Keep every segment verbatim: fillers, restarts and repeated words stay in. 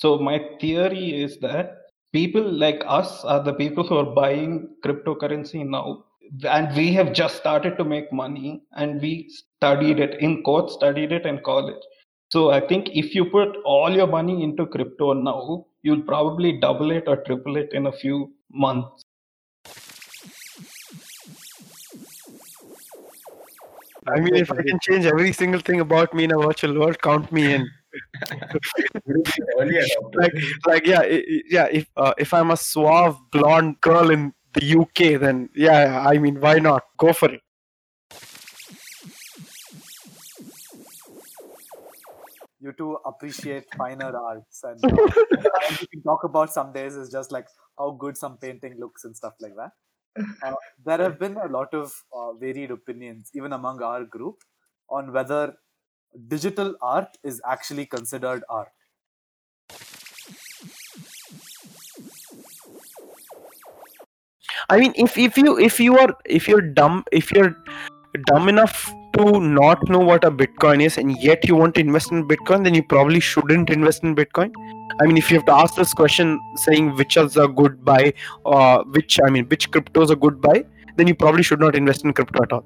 So my theory is that people like us are the people who are buying cryptocurrency now, and we have just started to make money, and we studied it in quotes, studied it in college. So I think if you put all your money into crypto now, you'll probably double it or triple it in a few months. I mean, if I can change every single thing about me in a virtual world, count me in. like, like, yeah, i- i- yeah. If uh, if I'm a suave blonde girl in the U K, then yeah, I mean, why not? Go for it. You two appreciate finer arts, and uh, all we can talk about some days is just like how good some painting looks and stuff like that. Uh, there have been a lot of uh, varied opinions, even among our group, on whether digital art is actually considered art. I mean, if if you if you are if you're dumb if you're dumb enough to not know what a Bitcoin is, and yet you want to invest in Bitcoin, then you probably shouldn't invest in Bitcoin. I mean, if you have to ask this question, saying which is a good buy, or which I mean, which crypto is a good buy, then you probably should not invest in crypto at all.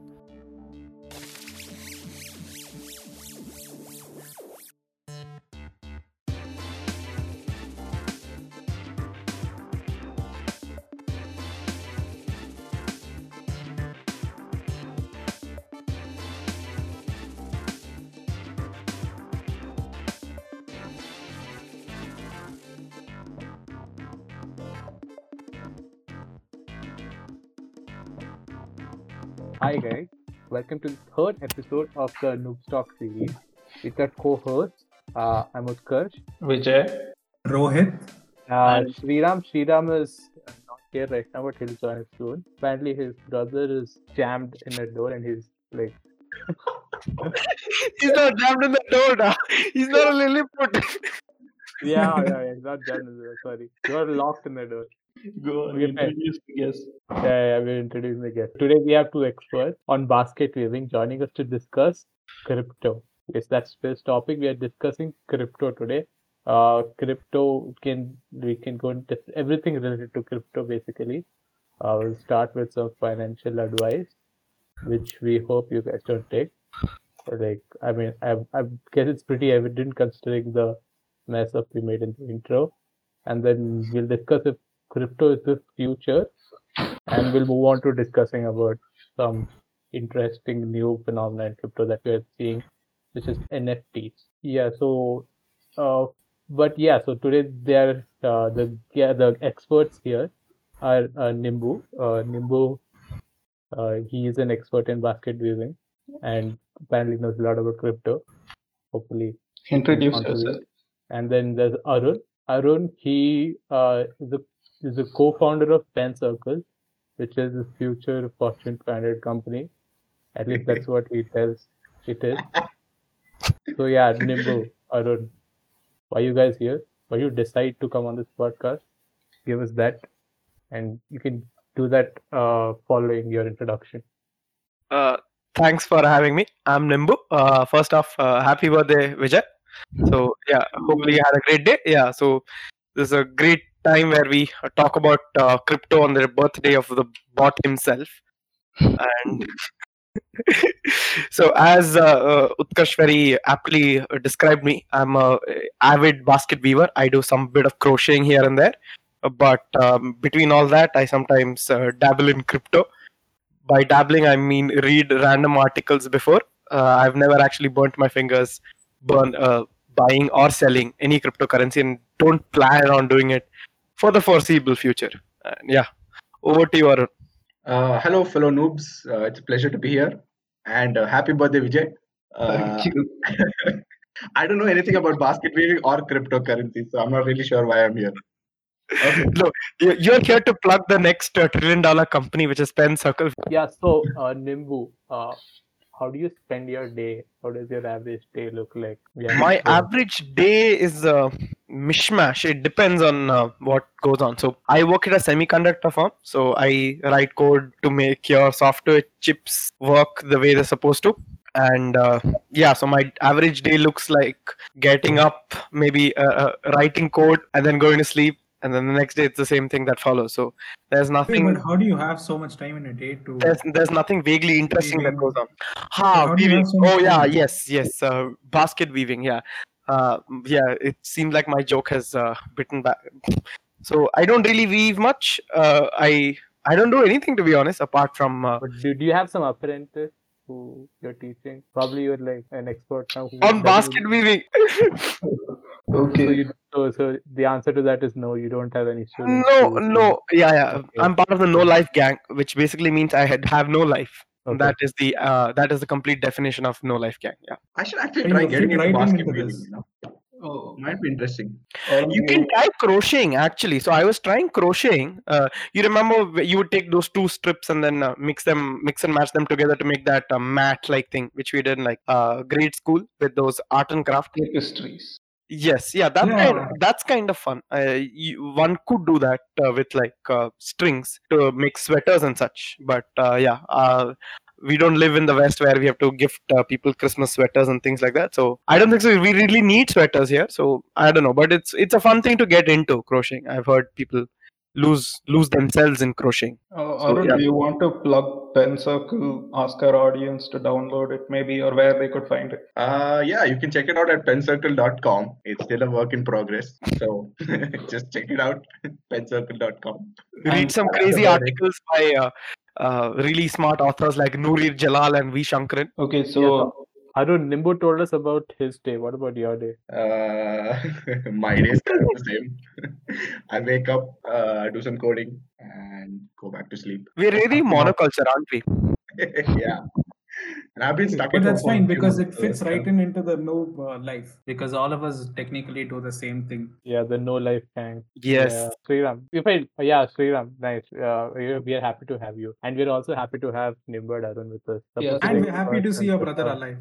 Hi guys, welcome to the third episode of the Noob Talk series. With our co-hosts, uh, I'm Utkarsh. Vijay. Rohit. Uh, Sriram, Sriram is not here right now, but he'll join us soon. Apparently, his brother is jammed in a door, and he's like, He's not jammed in the door now. He's not a Lilliput. yeah, yeah, yeah, he's not jammed in the door. Sorry, you're locked in the door. Go on, Okay, introduce the guest. Yeah, yeah, we're introducing the guest. Today we have two experts on basket weaving joining us to discuss crypto. Yes, that's this topic. We are discussing crypto today. Uh, crypto can we can go into everything related to crypto basically. Uh, we'll start with some financial advice, which we hope you guys don't take. Like, I mean, I, I guess it's pretty evident considering the mess up we made in the intro, and then we'll discuss if crypto is the future, and we'll move on to discussing about some interesting new phenomena in crypto that we're seeing, which is N F Ts. Yeah, so, uh, but yeah, so today they're uh, the yeah the experts here are uh, Nimbu. Uh, Nimbu, uh, he is an expert in basket weaving and apparently knows a lot about crypto. Hopefully, Introduce contribute. yourself. And then there's Arun. Arun, he uh, is a is a co-founder of Pen Circle, which is a future Fortune five hundred company. At least that's what he tells it is. So yeah, Nimbu, Arun, why you guys here? Why you decide to come on this podcast? Give us that, and you can do that uh, following your introduction. Uh, thanks for having me. I'm Nimbu. Uh, first off, uh, happy birthday, Vijay. So yeah, hopefully you had a great day. Yeah, so this is a great time where we uh, talk about uh, crypto on the birthday of the bot himself. And so, as uh, uh, Utkarsh very aptly uh, described me, I'm a avid basket weaver. I do some bit of crocheting here and there, Uh, but um, between all that, I sometimes uh, dabble in crypto. By dabbling, I mean read random articles before. Uh, I've never actually burnt my fingers, burn uh, buying or selling any cryptocurrency, and don't plan on doing it for the foreseeable future. Uh, yeah, over to you, Arun. Uh, hello, fellow noobs. Uh, it's a pleasure to be here. And uh, happy birthday, Vijay. Uh, Thank you. I don't know anything about basket weaving or cryptocurrency, so I'm not really sure why I'm here. Okay. No, you- you're here to plug the next uh, trillion dollar company, which is Pen Circle. Yeah. So uh, Nimbu, uh, how do you spend your day? How does your average day look like? Yeah, My so- average day is a mishmash. It depends on uh, what goes on. So I work at a semiconductor firm. So I write code to make your software chips work the way they're supposed to. And uh, yeah, so my average day looks like getting up, maybe uh, uh, writing code, and then going to sleep, and then the next day it's the same thing that follows. So there's Wait, nothing. but how do you have so much time in a day to There's there's nothing vaguely interesting that weaving? goes on. But Ha, how do you weaving. have so much Oh yeah, time? yes, yes. Uh, basket weaving. Yeah, uh, yeah. It seems like my joke has uh, bitten back. So I don't really weave much. Uh, I I don't do anything, to be honest, apart from uh, But do, do you have some apprentice who you're teaching? Probably you're like an expert now who on doesn't basket even- weaving. So Okay. you so, so the answer to that is no. You don't have any students. No, who- no. Yeah, yeah. Okay. I'm part of the no life gang, which basically means I had have no life. Okay. That is the uh, that is the complete definition of no life gang. Yeah. I should actually So try you getting fit into right basket into weaving. this. You know, Oh, might be interesting. all You can new- try crocheting actually. So I was trying crocheting. Uh, you remember wh- you would take those two strips and then uh, mix them, mix and match them together to make that uh, mat-like thing, which we did in like uh, grade school with those art and craft. tapestries. Yes, yeah, that Yeah. kind that's kind of fun. Uh, you, one could do that uh, with like uh, strings to make sweaters and such. But uh, yeah, uh, we don't live in the West where we have to gift uh, people Christmas sweaters and things like that. So I don't think so. We really need sweaters here. So I don't know, but it's it's a fun thing to get into crocheting. I've heard people lose lose themselves in crocheting. Uh, So, Arun, yeah. do you want to plug Pen Circle, ask our audience to download it maybe, or where they could find it? Uh, yeah, you can check it out at pencircle dot com. It's still a work in progress, so just check it out. pencircle dot com. Read And some that's crazy about it. articles by uh, uh, really smart authors like Noorir Jalal and V. Shankaran. Okay, so Yeah, Arun, Nimbu told us about his day. What about your day? Uh, my day is kind of the same. I wake up, uh, do some coding, and go back to sleep. We're really monoculture, aren't we? Yeah, and I've been stuck But at home that's for a fine few because months, it so fits that's right fine. in into the noob uh, life because all of us technically do the same thing. Yeah, the no life gang. Yes. Yeah, Sriram. If I, yeah, Sriram, nice. Uh, we we are happy to have you, and we're also happy to have Nimbu and Arun with us. Yes. Supposed And be we're happy to experts see and your stuff. brother alive.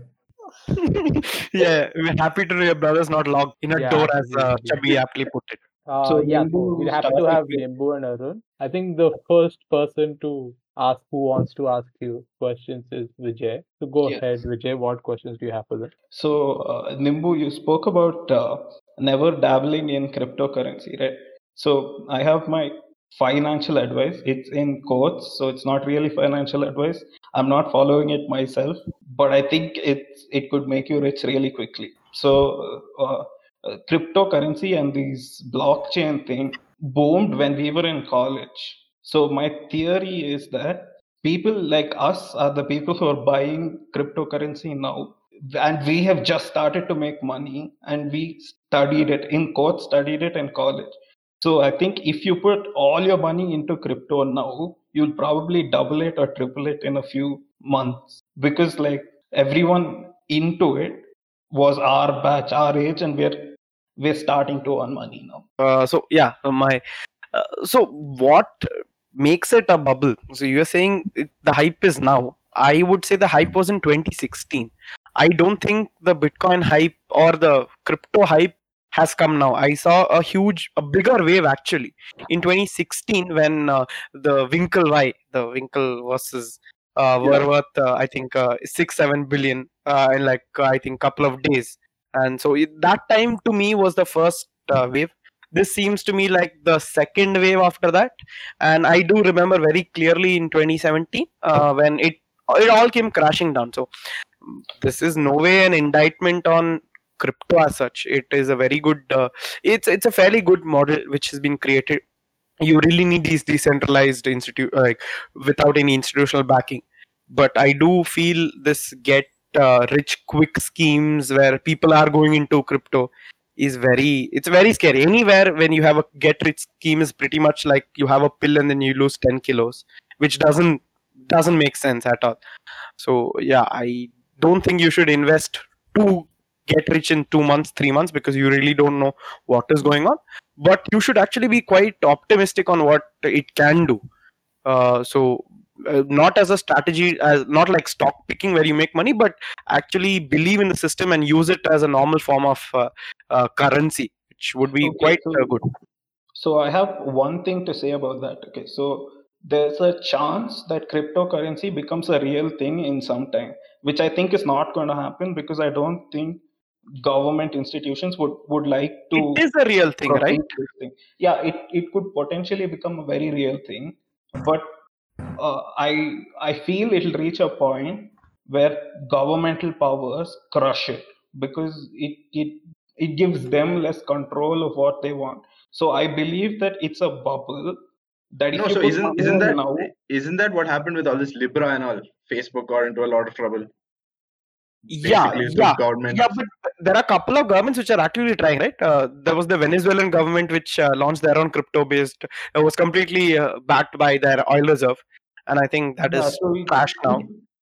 Yeah, we're happy to know your brother's not locked in a Yeah, door, as uh, absolutely. Chubby aptly put it. Uh, So yeah, so Nimbu we're happy to started have with- Nimbu and Arun. I think the first person to ask who wants to ask you questions is Vijay. So go Yes. ahead, Vijay. What questions do you have for them? So, uh, Nimbu, you spoke about uh, never dabbling in cryptocurrency, right? So, I have my financial advice. It's in quotes, so it's not really financial advice. I'm not following it myself, but I think it's it could make you rich really quickly. So, uh, uh, cryptocurrency and these blockchain thing boomed when we were in college. So, my theory is that people like us are the people who are buying cryptocurrency now, and we have just started to make money, and we studied it in quotes studied it in college. So I think if you put all your money into crypto now, you'll probably double it or triple it in a few months, because like everyone into it was our batch, our age, and we're we're starting to earn money now. Uh, so yeah, uh, my uh, so what makes it a bubble? So you're saying it, the hype is now. I would say the hype was in twenty sixteen. I don't think the Bitcoin hype or the crypto hype has come now. I saw a huge, a bigger wave actually in twenty sixteen when uh, the Winkle Y, the Winkle versus uh, were Yeah. worth uh, I think uh, six seven billion uh, in like uh, I think couple of days. And so it, that time to me was the first uh, wave. This seems to me like the second wave after that, and I do remember very clearly in twenty seventeen uh, when it it all came crashing down. So mm, this is no way an indictment on crypto as such. It is a very good. Uh, it's it's a fairly good model which has been created. You really need these decentralized institute like without any institutional backing. But I do feel this get uh, rich quick schemes where people are going into crypto is very it's very scary. Anywhere when you have a get rich scheme is pretty much like you have a pill and then you lose ten kilos, which doesn't doesn't make sense at all. So yeah, I don't think you should invest to get rich in two months, three months because you really don't know what is going on. But you should actually be quite optimistic on what it can do. Uh, so uh, not as a strategy, as not like stock picking where you make money, but actually believe in the system and use it as a normal form of uh, uh, currency, which would be Okay, quite so- uh, good. So I have one thing to say about that. Okay, so there's a chance that cryptocurrency becomes a real thing in some time. which I think is not going to happen because I don't think government institutions would, would like to. It is a real thing, right? This thing. Yeah, it, it could potentially become a very real thing, but uh, I I feel it'll reach a point where governmental powers crush it because it it it gives them less control of what they want. So I believe that it's a bubble that if No, you so put isn't money isn't in that now, isn't that what happened with all this Libra and all? Facebook got into a lot of trouble. Yeah, Basically, those yeah, governments. yeah, but there are a couple of governments which are actively trying, right? Uh, there was the Venezuelan government which uh, launched their own crypto-based. It was completely uh, backed by their oil reserve, and I think that yeah, is so it, trashed now.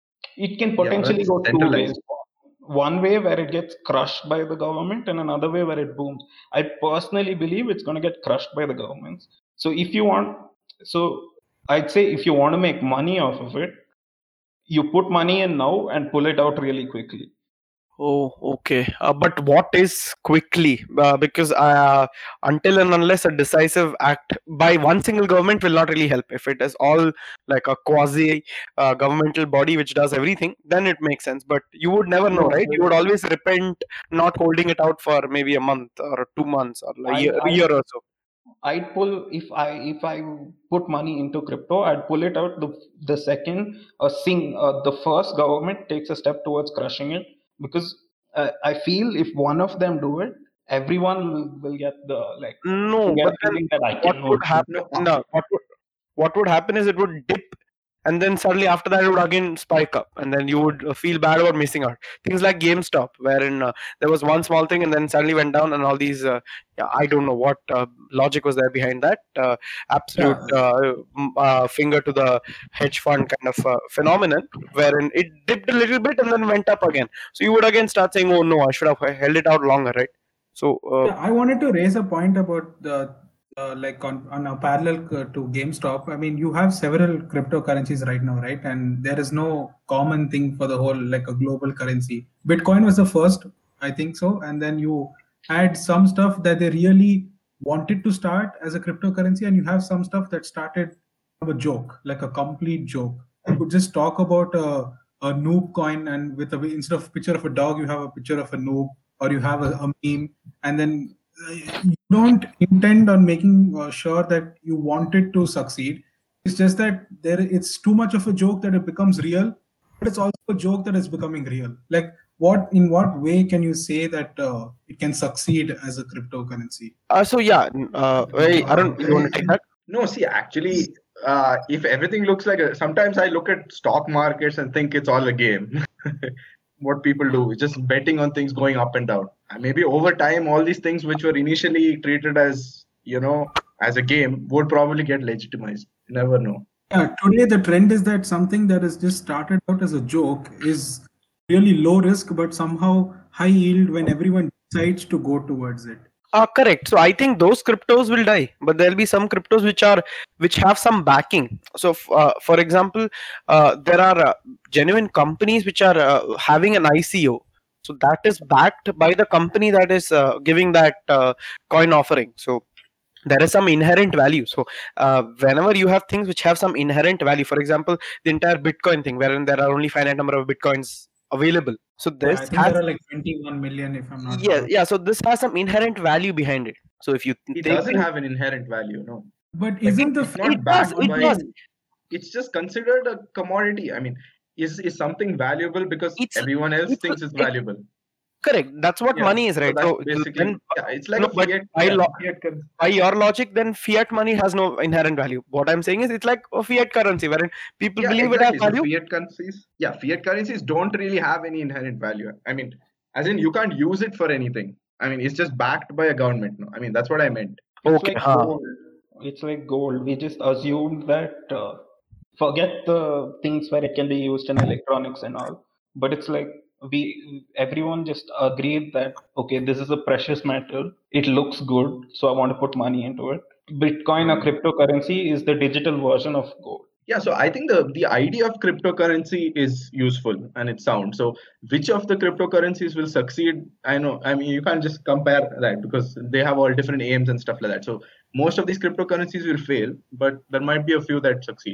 it can Yeah, but potentially it's go two ways. centralized. One way where it gets crushed by the government, and another way where it booms. I personally believe it's going to get crushed by the governments. So if you want, so I'd say if you want to make money off of it, you put money in now and pull it out really quickly. Oh, okay. Uh, but what is quickly? Uh, because uh, until and unless a decisive act by one single government will not really help. If it is all like a quasi uh, governmental body which does everything, then it makes sense. But you would never know, No, right? You would always repent not holding it out for maybe a month or two months or a I, year, a I, year or so. I'd pull if I if I put money into crypto, I'd pull it out the the second a sing uh, the first government takes a step towards crushing it, because uh, I feel if one of them do it, everyone will, will get the like No, get but a then feeling that I what can would happen? No, uh, No, what would what would happen is it would dip, and then suddenly after that it would again spike up, and then you would uh, feel bad about missing out. Things like GameStop, wherein uh, there was one small thing and then suddenly went down, and all these uh, yeah, I don't know what uh, logic was there behind that. Uh, absolute uh, m- uh, finger to the hedge fund kind of uh, phenomenon, wherein it dipped a little bit and then went up again. So you would again start saying, "Oh no, I should have held it out longer," right? So uh, Yeah, I wanted to raise a point about the uh, like on, on a parallel uh, to GameStop. I mean, you have several cryptocurrencies right now, right? And there is no common thing for the whole like a global currency. Bitcoin was the first, I think so, and then you had some stuff that they really wanted to start as a cryptocurrency, and you have some stuff that started of a joke, like a complete joke. You could just talk about a, a noob coin, and with a instead of picture of a dog, you have a picture of a noob, or you have a, a meme, and then uh, you don't intend on making uh, sure that you want it to succeed. It's just that there it's too much of a joke that it becomes real, but it's also a joke that is becoming real. Like, what in what way can you say that uh, it can succeed as a cryptocurrency? uh, so yeah, uh, I, I don't. You want to take that? no. See, actually, uh, if everything looks like a, sometimes I look at stock markets and think it's all a game. What people do is just betting on things going up and down. And maybe over time, all these things which were initially treated as, you know, as a game would probably get legitimized. You never know. Yeah, today the trend is that something that is just started out as a joke is really low risk, but somehow high yield when everyone decides to go towards it. Uh, correct. So I think those cryptos will die, but there'll be some cryptos which are which have some backing. So, f- uh, for example, uh, there are uh, genuine companies which are uh, having an I C O. So that is backed by the company that is uh, giving that uh, coin offering. So there is some inherent value. So uh, whenever you have things which have some inherent value, for example, the entire Bitcoin thing, wherein there are only finite number of Bitcoins available. So Yeah, this I think has there are like twenty-one million, if I'm not yeah wrong. yeah. So this has some inherent value behind it. So if you It take doesn't things- have an inherent value, no. But Like, isn't the it's not it backed does, it by. does. It's just considered a commodity. I mean, is is something valuable because It's everyone else it's thinks it's it, valuable? correct. That's what Yeah. money is, So right? that's So basically then yeah. It's like no, a but fiat. by Yeah, law, fiat currency. by your logic, then fiat money has no inherent value. What I'm saying is, it's like a fiat currency, wherein people Yeah, believe it exactly. has So value. fiat currencies, yeah, fiat currencies don't really have any inherent value. I mean, as in you can't use it for anything. I mean, it's just backed by a government. No, I mean that's what I meant. It's Okay, like huh. gold. It's like gold. We just assumed that. Uh, forget the things where it can be used in electronics and all. But it's like we everyone just agreed that okay, this is a precious metal. It looks good, so I want to put money into it. Bitcoin or cryptocurrency is the digital version of gold. Yeah, so I think the the idea of cryptocurrency is useful and it's sound. So which of the cryptocurrencies will succeed? I know. I mean, you can't just compare that because they have all different aims and stuff like that. So most of these cryptocurrencies will fail, but there might be a few that succeed.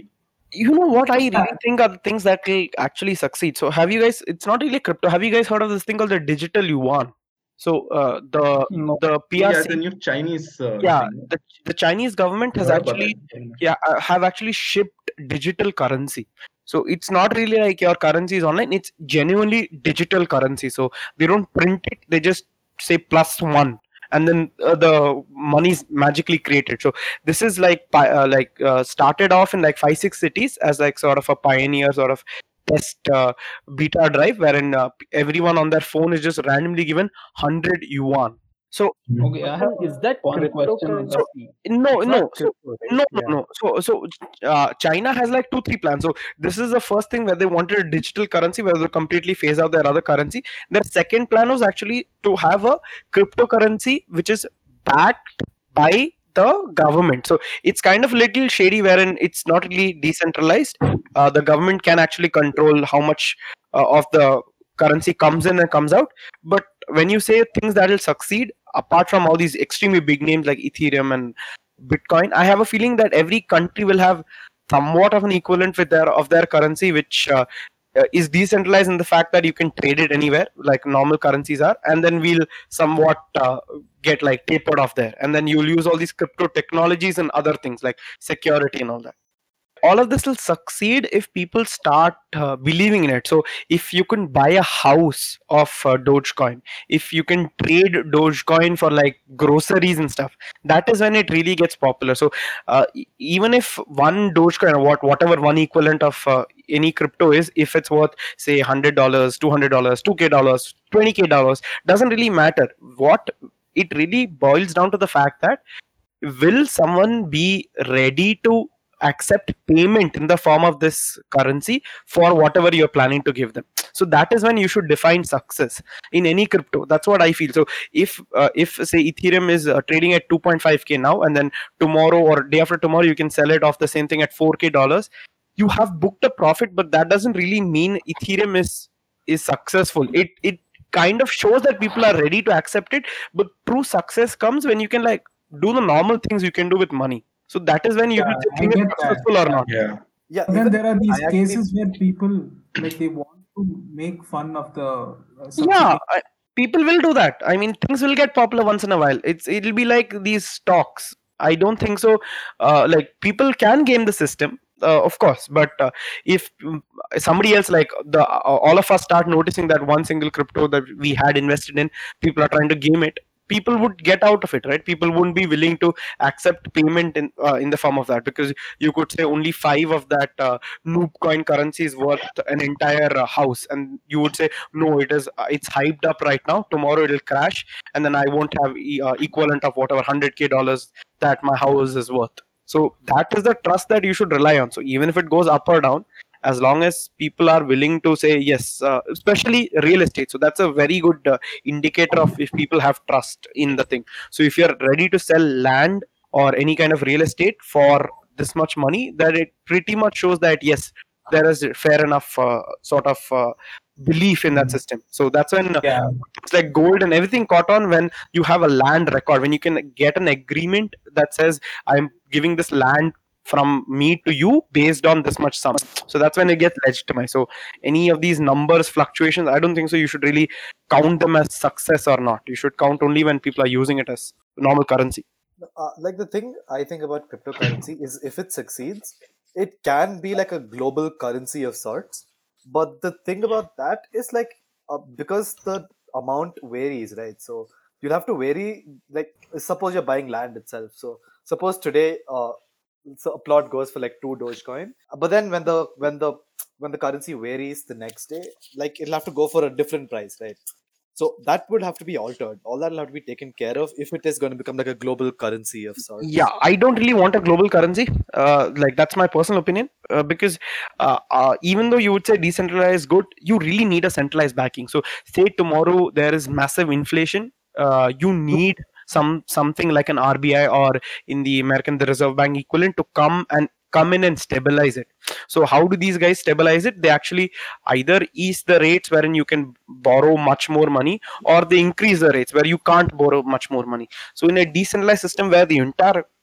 You know what I really think are the things that will actually succeed. So have you guys? It's not really crypto. Have you guys heard of this thing called the digital yuan? So uh, the No. the Yeah, P R C, the new Chinese uh, yeah, thing. the the Chinese government has Heard about actually that. yeah uh, have actually shipped digital currency. So it's not really like your currency is online. It's genuinely digital currency. So they don't print it. They just say plus one, and then uh, the money's magically created. So this is like pi- uh, like uh, started off in like five six cities as like sort of a pioneer sort of test uh, beta drive, wherein uh, everyone on their phone is just randomly given one hundred yuan. So Okay, I have Is that one question on that. cryptocurrency? no, It's no, not so crypto, right? no, no, Yeah. no. So, so uh, China has like two, three plans. So this is the first thing where they wanted a digital currency where they completely phase out their other currency. Their second plan was actually to have a cryptocurrency which is backed by the government. So it's kind of little shady, wherein it's not really decentralized. Uh, the government can actually control how much uh, of the currency comes in and comes out. But when you say things that will succeed, apart from all these extremely big names like Ethereum and Bitcoin, I have a feeling that every country will have somewhat of an equivalent with their of their currency, which uh, uh, is decentralized in the fact that you can trade it anywhere, like normal currencies are, and then we'll somewhat uh, get like tapered off there, and then you'll use all these crypto technologies and other things like security and all that. All of this will succeed if people start uh, believing in it. So if you can buy a house of uh, Dogecoin, if you can trade Dogecoin for like groceries and stuff, that is when it really gets popular. So uh, e- even if one Dogecoin or what whatever one equivalent of uh, any crypto is, if it's worth say one hundred dollars, two hundred dollars, two k dollars, twenty k dollars, doesn't really matter. What it really boils down to the fact that will someone be ready to accept payment in the form of this currency for whatever you're planning to give them. So that is when you should define success in any crypto. That's what I feel. So if uh, if say Ethereum is uh, trading at two point five k now, and then tomorrow or day after tomorrow you can sell it off the same thing at four k dollars, you have booked a profit, but that doesn't really mean Ethereum is is successful. It it kind of shows that people are ready to accept it, but true success comes when you can like do the normal things you can do with money. So that is when you Yeah, will say I thing is get that. successful or Yeah. not. Yeah. Yeah, But then even there are these I actually cases where people like they want to make fun of the uh, Yeah, subsidy. I, people will do that. I mean, things will get popular once in a while. It's it'll be like these stocks. I don't think so. Uh, like people can game the system, uh, of course, but uh, if mm, somebody else like the uh, all of us start noticing that one single crypto that we had invested in, people are trying to game it. People would get out of it, right? People wouldn't be willing to accept payment in uh, in the form of that, because you could say only five of that uh, noob coin currency is worth an entire uh, house, and you would say no, it is uh, it's hyped up right now, tomorrow it'll crash, and then I won't have e- uh, equivalent of whatever one hundred k dollars that my house is worth. So that is the trust that you should rely on. So even if it goes up or down, as long as people are willing to say yes, uh, especially real estate, so that's a very good uh, indicator of if people have trust in the thing. So if you're ready to sell land or any kind of real estate for this much money, that it pretty much shows that yes, there is a fair enough uh, sort of uh, belief in that system. So that's when uh, Yeah. it's like gold and everything caught on, when you have a land record, when you can get an agreement that says I'm giving this land from me to you based on this much sum. So that's when it gets legitimized. So any of these numbers fluctuations, I don't think so you should really count them as success or not. You should count only when people are using it as normal currency. uh, like the thing I think about cryptocurrency is if it succeeds, it can be like a global currency of sorts. But the thing about that is like uh, because the amount varies, right? So you'll have to vary. Like suppose you're buying land itself. So suppose today, uh, so a plot goes for like two Dogecoin, but then when the when the when the currency varies the next day, like it'll have to go for a different price, right? So that would have to be altered. All that will have to be taken care of if it is going to become like a global currency of sorts. Yeah, I don't really want a global currency. Uh, like that's my personal opinion. Uh, because uh, uh, even though you would say decentralized good, you really need a centralized backing. So say tomorrow there is massive inflation, uh, you need some something like an R B I or in the American the Reserve Bank equivalent to come and come in and stabilize it. So how do these guys stabilize it? They actually either ease the rates wherein you can borrow much more money, or they increase the rates where you can't borrow much more money. So in a decentralized system where the entire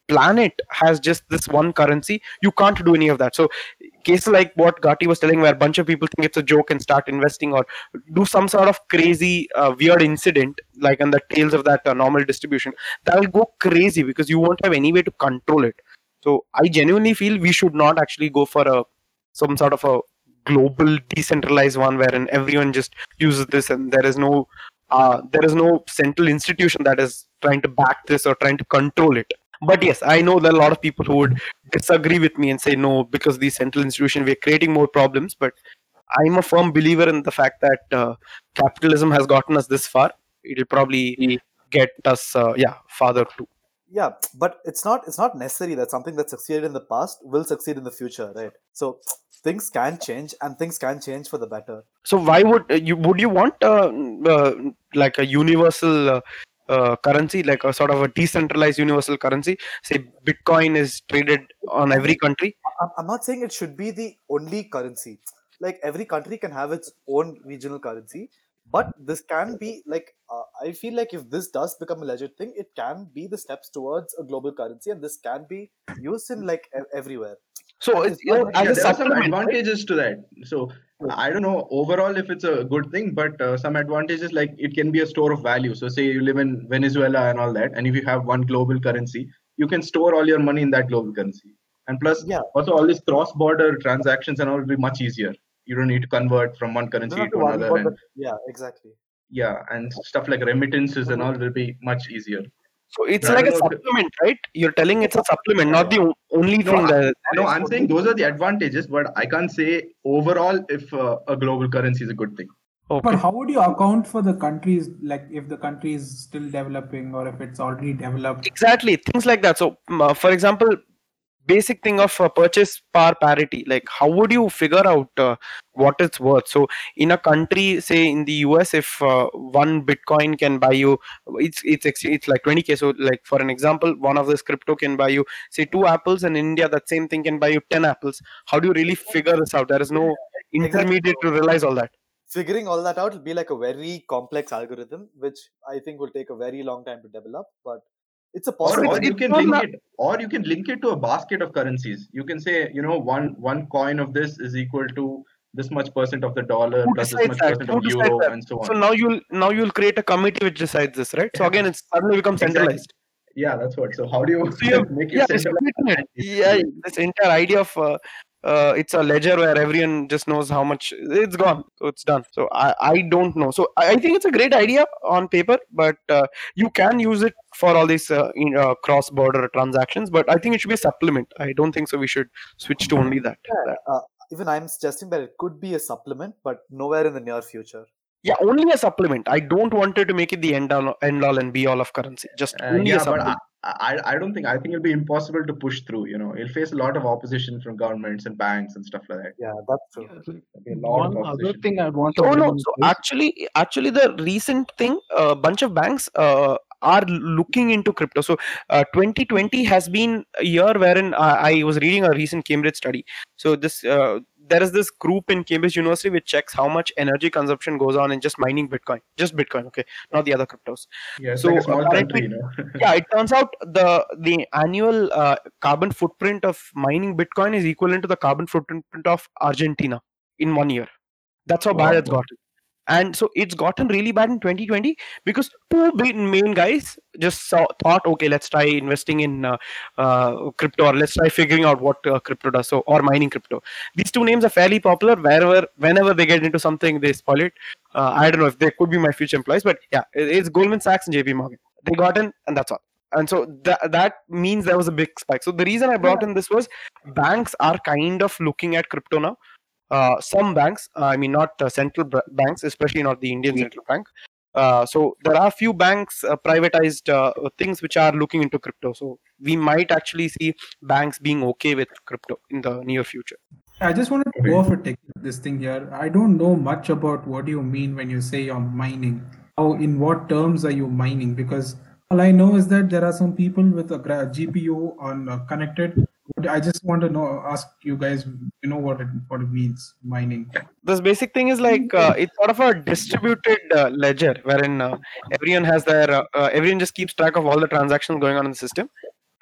planet has just this one currency, you can't do any of that. So cases like what Gati was telling, where a bunch of people think it's a joke and start investing or do some sort of crazy uh, weird incident like on the tails of that uh, normal distribution, that will go crazy because you won't have any way to control it. So I genuinely feel we should not actually go for a some sort of a global decentralized one wherein everyone just uses this and there is no uh, there is no central institution that is trying to back this or trying to control it. But yes, I know there are a lot of people who would disagree with me and say no, because these central institutions we're creating more problems. But I'm a firm believer in the fact that uh, capitalism has gotten us this far. It'll probably get us uh, yeah farther too. Yeah, but it's not it's not necessary that something that succeeded in the past will succeed in the future, right? So things can change and things can change for the better. So why would uh, you would you want uh, uh, like a universal uh, uh, currency, like a sort of a decentralized universal currency? Say Bitcoin is traded on every country. I'm, I'm not saying it should be the only currency. Like every country can have its own regional currency, but this can be like uh, I feel like if this does become a legit thing, it can be the steps towards a global currency, and this can be used in like e- everywhere. So And it's, it's not you know, like- as Yeah, a there are some supplement, right? advantages to that. So I don't know overall if it's a good thing, but uh, some advantages like it can be a store of value. So say you live in Venezuela and all that, and if you have one global currency, you can store all your money in that global currency. And plus, Yeah. also all these cross-border transactions and all will be much easier. You don't need to convert from one You currency don't have to to worry another, about and the, yeah, exactly. yeah, and stuff like remittances and all will be much easier. So it's I like a don't know if- supplement, right? You're telling it's a supplement, not the o- only No, thing I- that. No, I'm saying those are the advantages, but I can't say overall if uh, a global currency is a good thing. But Okay. how would you account for the countries, like if the country is still developing or if it's already developed? Exactly, things like that. So, um, uh, for example, basic thing of uh, purchase power parity. Like, how would you figure out uh, what it's worth? So, in a country, say in the U S, if uh, one Bitcoin can buy you, it's it's ex- it's like twenty k. So, like for an example, one of this crypto can buy you, say, two apples, and in India, that same thing can buy you ten apples. How do you really figure this out? There is no intermediate to realize all that. Figuring all that out will be like a very complex algorithm, which I think will take a very long time to develop. But it's a Or, possible. or you it's can not link that- it, or you can link it to a basket of currencies. You can say, you know, one one coin of this is equal to this much percent of the dollar Who plus this decides much that? percent Who of decides euro that? and so on. So now you'll now you'll create a committee which decides this, right? So again, it's suddenly becomes Exactly. centralized. Yeah, that's what. So how do you So you're, make it yeah, you're centralized? splitting it. Yeah, this entire idea of uh, uh, it's a ledger where everyone just knows how much it's gone, so it's done. So I, I don't know. So I, I think it's a great idea on paper, but uh, you can use it for all these uh, in, uh, cross-border transactions. But I think it should be a supplement. I don't think so. We should switch to only that. that. Uh, even I'm suggesting that it could be a supplement, but nowhere in the near future. Yeah, only a supplement. I don't want it to make it the end all, end all and be all of currency. Just Uh, only a yeah, but supplement. I, I, I don't think I think it'll be impossible to push through. You know, it'll face a lot of opposition from governments and banks and stuff like that. Yeah, that's true. Yeah, like, There'll be a lot of one other opposition. thing I want to Oh bring no! in So is- actually, actually, the recent thing, a bunch of banks uh, are looking into crypto. So, uh, twenty twenty has been a year wherein I, I was reading a recent Cambridge study. So this uh, there is this group in Cambridge University which checks how much energy consumption goes on in just mining Bitcoin, just Bitcoin, okay, not the other cryptos. Yeah, it's So, like a small apparently- country, you know. Yeah, it turns out the the annual uh, carbon footprint of mining Bitcoin is equivalent to the carbon footprint of Argentina in one year. That's how bad Wow. it's gotten. And so it's gotten really bad in twenty twenty because two big main guys just saw, thought, okay, let's try investing in uh, uh, crypto, or let's try figuring out what uh, crypto does, so or mining crypto. These two names are fairly popular. Wherever, whenever they get into something, they spoil it. Uh, I don't know if they could be my future employees, but yeah, it- it's Goldman Sachs and J P Morgan. They got in, and that's all. And so that that means there was a big spike. So the reason I brought in this was banks are kind of looking at crypto now. Uh, some banks, uh, I mean, not uh, central b- banks, especially not the Indian central bank. Uh, so there are a few banks, uh, privatized uh, things which are looking into crypto. So we might actually see banks being okay with crypto in the near future. I just wanted to Okay. go off a tech this thing here. I don't know much about what you mean when you say you're mining. How, in what terms are you mining? Because all I know is that there are some people with a gra- G P U on uh, connected. I just want to know, ask you guys, you know what it what it means, mining. This basic thing is like uh, it's sort of a distributed uh, ledger wherein uh, everyone has their uh, uh, everyone just keeps track of all the transactions going on in the system,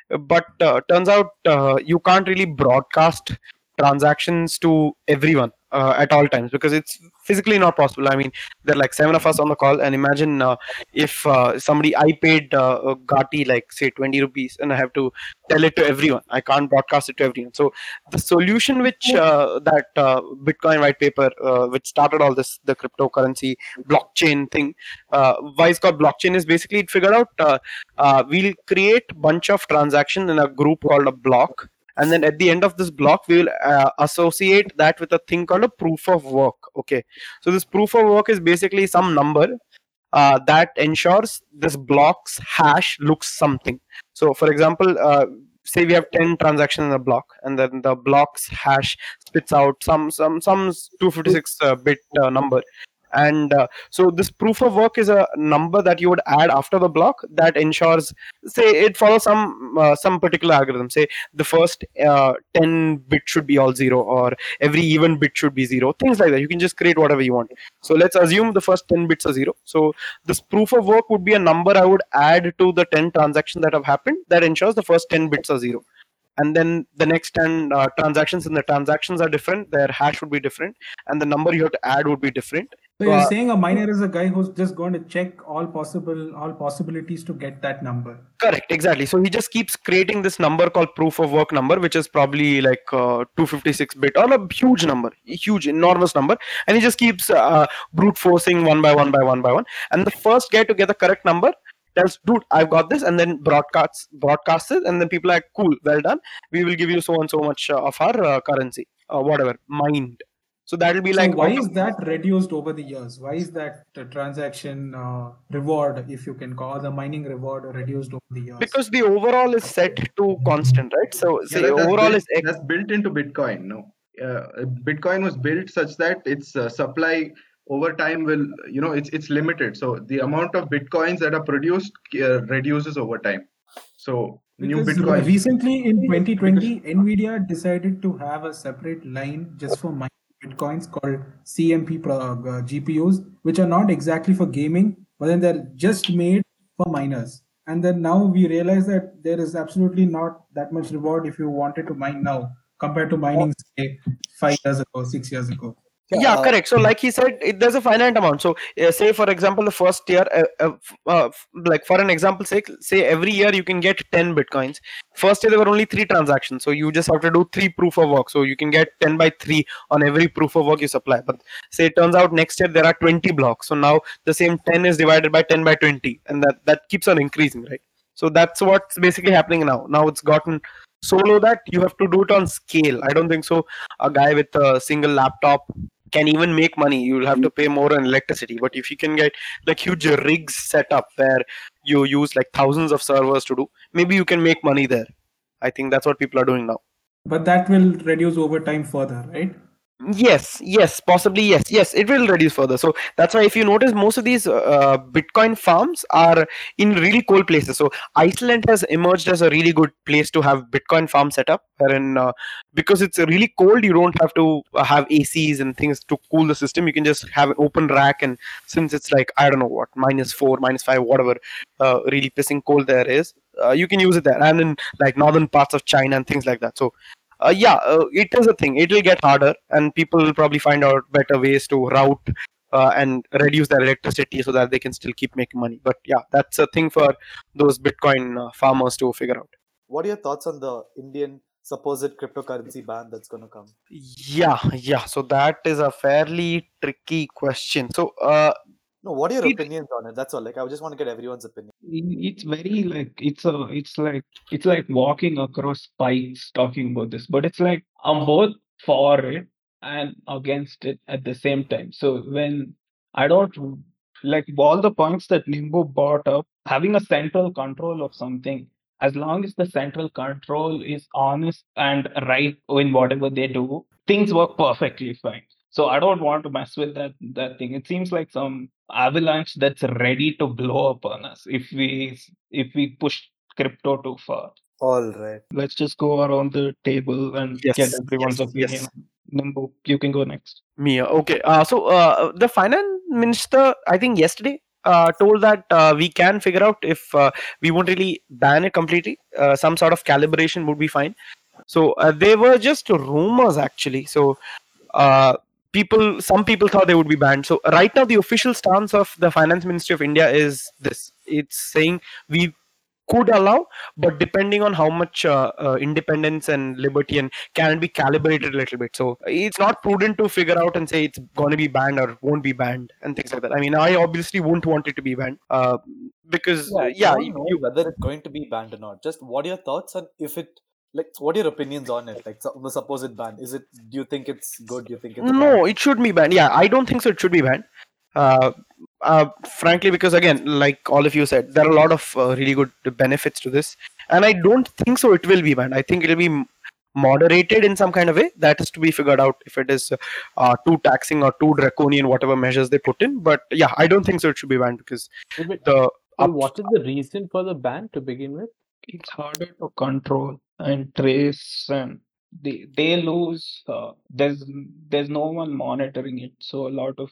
but uh, turns out uh, you can't really broadcast transactions to everyone uh, at all times because it's physically not possible. I mean, there are like seven of us on the call, and imagine uh, if uh, somebody I paid uh, uh, Gati like say twenty rupees, and I have to tell it to everyone. I can't broadcast it to everyone. So the solution which uh, that uh, Bitcoin white paper, uh, which started all this, the cryptocurrency blockchain thing, uh, why it's called blockchain is basically it figured out uh, uh, we'll create bunch of transactions in a group called a block, and then at the end of this block we will uh, associate that with a thing called a proof of work. Okay, so this proof of work is basically some number uh, that ensures this block's hash looks something. So for example, uh, say we have ten transactions in a block, and then the block's hash spits out some some some two fifty-six uh, bit uh, number. And uh, so this proof of work is a number that you would add after the block that ensures, say it follows some uh, some particular algorithm. Say the first uh, ten bit should be all zero, or every even bit should be zero, things like that. You can just create whatever you want. So let's assume the first ten bits are zero. So this proof of work would be a number I would add to the ten transactions that have happened that ensures the first ten bits are zero. And then the next ten uh, transactions, and the transactions are different, their hash would be different, and the number you have to add would be different. So you're Uh, saying a miner is a guy who's just going to check all possible all possibilities to get that number. Correct, exactly. So he just keeps creating this number called proof of work number, which is probably like uh, two fifty-six bit, or a huge number, a huge, enormous number, and he just keeps uh, brute forcing one by one by one by one. And the first guy to get the correct number tells, dude, I've got this, and then broadcasts broadcasts it, and then people are like, cool, well done. We will give you so and so much uh, of our uh, currency, uh, whatever, mined. So that'll be So like, why out is of- that reduced over the years? Why is that uh, transaction uh, reward, if you can call the mining reward, reduced over the years? because the overall is set to constant, right? So Yeah, say that- that's overall built, is X. that's built into Bitcoin. No, uh, Bitcoin was built such that its uh, supply over time will, you know, it's it's limited. So the amount of bitcoins that are produced uh, reduces over time. So new Because Bitcoin. recently in twenty twenty, Nvidia decided to have a separate line just for mining bitcoins called C M P pro, uh, G P Us, which are not exactly for gaming, but then they're just made for miners. And then now we realize that there is absolutely not that much reward if you wanted to mine now compared to mining say five years ago, six years ago. Yeah, uh, correct. So like he said, it, there's a finite amount. So uh, say for example the first year, uh, uh, f- uh, f- like for an example sake, say every year you can get ten bitcoins. First year there were only three transactions, so you just have to do three proof of work, so you can get ten by three on every proof of work you supply. But say it turns out next year there are twenty blocks, so now the same ten is divided by ten by twenty, and that that keeps on increasing, right? So that's what's basically happening now. Now it's gotten so low that you have to do it on scale. I don't think so a guy with a single laptop can even make money. You'll have to pay more on electricity. But if you can get like huge rigs set up where you use like thousands of servers to do, maybe you can make money there. I think that's what people are doing now. But that will reduce over time further, right? Yes, yes, possibly yes, yes. It will reduce further. So that's why if you notice, most of these uh, Bitcoin farms are in really cold places. So Iceland has emerged as a really good place to have Bitcoin farm set up, wherein uh, because it's really cold, you don't have to uh, have A Cs and things to cool the system. You can just have an open rack, and since it's like I don't know what minus four, minus five, whatever, uh, really pissing cold there is, uh, you can use it there, and in like northern parts of China and things like that. So. Uh, yeah, uh, it is a thing. It will get harder, and people will probably find out better ways to route uh, and reduce their electricity so that they can still keep making money. But yeah, that's a thing for those Bitcoin uh, farmers to figure out. What are your thoughts on the Indian supposed cryptocurrency ban that's going to come? Yeah, yeah. So that is a fairly tricky question. So, uh, No, what are your It- opinions on it? That's all. Like, I just want to get everyone's opinion. It's very like it's a it's like it's like walking across spikes talking about this, but it's like I'm both for it and against it at the same time. So when I don't like all the points that Nimbo brought up, having a central control of something, as long as the central control is honest and right in whatever they do, things work perfectly fine. So I don't want to mess with that that thing. It seems like some avalanche that's ready to blow up on us if we if we push crypto too far. All right. Let's just go around the table and Yes, get everyone's yes, opinion. yes. Nimbo, you can go next. Mia. Okay. Uh, so uh, the finance minister, I think yesterday uh, told that uh, we can figure out if uh, we won't really ban it completely. Uh, some sort of calibration would be fine. So uh, they were just rumors actually. So uh, people, some people thought they would be banned. So right now, the official stance of the Finance Ministry of India is this: it's saying we could allow, but depending on how much uh, uh, independence and liberty and can be calibrated a little bit. So it's not prudent to figure out and say it's going to be banned or won't be banned and things like that. I mean, I obviously wouldn't want it to be banned uh, because Yeah, uh, I yeah, don't you, know you, whether it's going to be banned or not. Just what are your thoughts on if it, like, what are your opinions on it? Like, so, the supposed ban. Is it? Do you think it's good? Do you think it's bad? no, it should be banned. Yeah, I don't think so. It should be banned. Uh, uh, frankly, because again, like all of you said, there are a lot of uh, really good benefits to this, and I don't think so. It will be banned. I think it will be m- moderated in some kind of way. That is to be figured out if it is uh, too taxing or too draconian, whatever measures they put in. But yeah, I don't think so. It should be banned because Yeah, but- the so up, what is the reason for the ban to begin with? It's harder to control and trace, and they they lose. Uh, there's there's no one monitoring it, so a lot of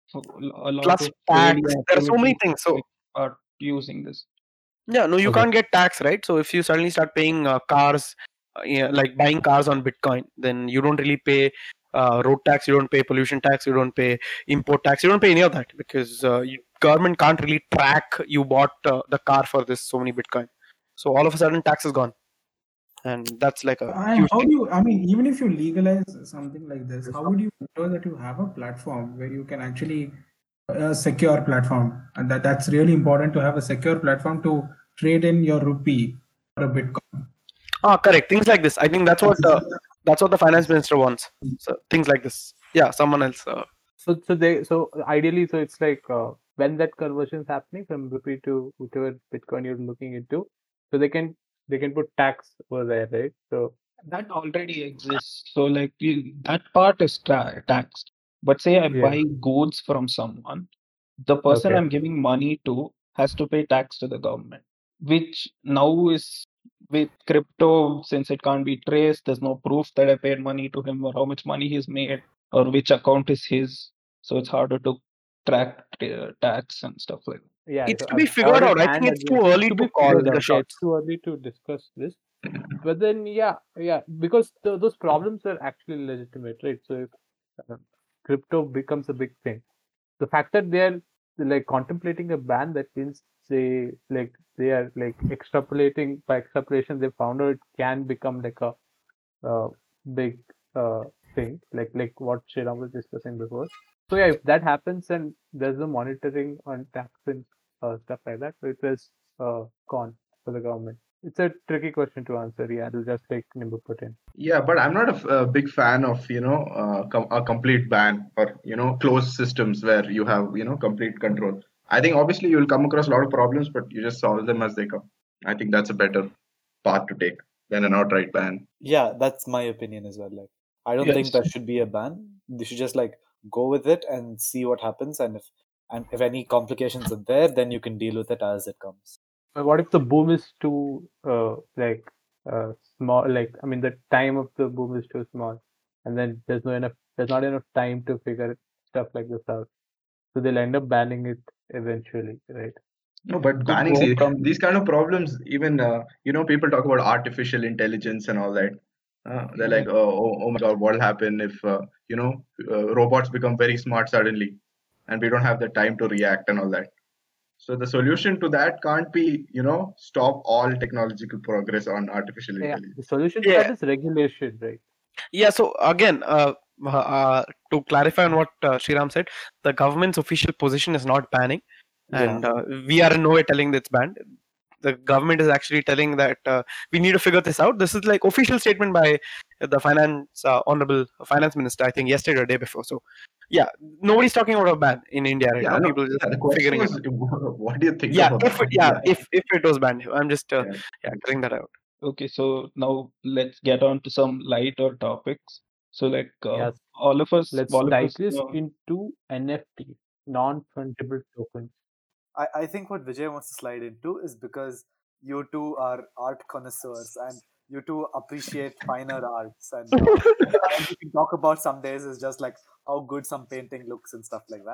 a lot plus of tax. shady There are so many activities things. So are using this. yeah, no, you Okay. can't get tax, right? So if you suddenly start paying uh, cars, uh, yeah, like buying cars on Bitcoin, then you don't really pay uh, road tax, you don't pay pollution tax, you don't pay import tax, you don't pay any of that because uh, you, government can't really track you bought uh, the car for this so many Bitcoin. So all of a sudden, tax is gone, and that's like a And huge how thing. do you, I mean, even if you legalize something like this, how would you ensure that you have a platform where you can actually, a secure platform, and that, that's really important to have a secure platform to trade in your rupee or a Bitcoin. Ah, correct. Things like this. I think that's what uh, that's what the finance minister wants. So things like this. Yeah, someone else. Uh, So, so they, so ideally, so it's like uh, when that conversion is happening from rupee to whatever Bitcoin you're looking into, so they can they can put tax over there, right? So That already exists. So like you, that part is tra- taxed. But say I Yeah. buy goods from someone, the person Okay. I'm giving money to has to pay tax to the government, which now is with crypto, since it can't be traced, there's no proof that I paid money to him or how much money he's made or which account is his. So it's harder to track uh, tax and stuff like that. yeah, it's so to be ab- figured audit out. I and think it's too again, early to to be call figured the out. Yeah, shots. it's too early to discuss this. But then, yeah, yeah, because th those problems are actually legitimate, right? So if uh, crypto becomes a big thing, the fact that they're like contemplating a ban, that means they like they are like extrapolating by extrapolation. They found out it can become like a uh, big uh, thing, like like what Shriram was discussing before. So yeah, if that happens and there's no monitoring on tax and uh, stuff like that, so it is uh, gone for the government. It's a tricky question to answer. Yeah, it'll just take Nimbu put in. Yeah, but I'm not a, f- a big fan of, you know, uh, com- a complete ban or, you know, closed systems where you have, you know, complete control. I think obviously you'll come across a lot of problems, but you just solve them as they come. I think that's a better path to take than an outright ban. Yeah, that's my opinion as well. Like, I don't think Yes. there should be a ban. They should just like go with it and see what happens, and if and if any complications are there, then you can deal with it as it comes. But what if the boom is too uh, like uh, small? Like I mean, the time of the boom is too small, and then there's no enough. There's not enough time to figure stuff like this out. So they'll end up banning it eventually, right? No, but Could banning, go see, from these kind of problems, even, uh, you know, people talk about artificial intelligence and all that. Uh, they're like, oh, oh, oh my God, what'll happen if, uh, you know, uh, robots become very smart suddenly and we don't have the time to react and all that. So the solution to that can't be, you know, stop all technological progress on artificial Yeah, intelligence. the solution to Yeah. that is regulation, right? Yeah, so again, uh, uh, to clarify on what uh, Sriram said, the government's official position is not banning, and uh, we are in no way telling that it's banned. The government is actually telling that uh, we need to figure this out. This is like official statement by the finance uh, honorable finance minister, I think yesterday or day before. So, yeah, nobody's talking about a ban in India right Yeah, now. no, People are just yeah, the question figuring was, it out. what do you think Yeah, of a if it, ban? yeah, if if it was banned, I'm just uh, Yeah. yeah clearing that out. Okay, so now let's get on to some lighter topics. So like uh, Yes. all of us, Let's all of dive us this know, into N F T, non-fungible tokens. I, I think what Vijay wants to slide into is because you two are art connoisseurs and you two appreciate finer arts, and uh, all you can talk about some days is just like how good some painting looks and stuff like that.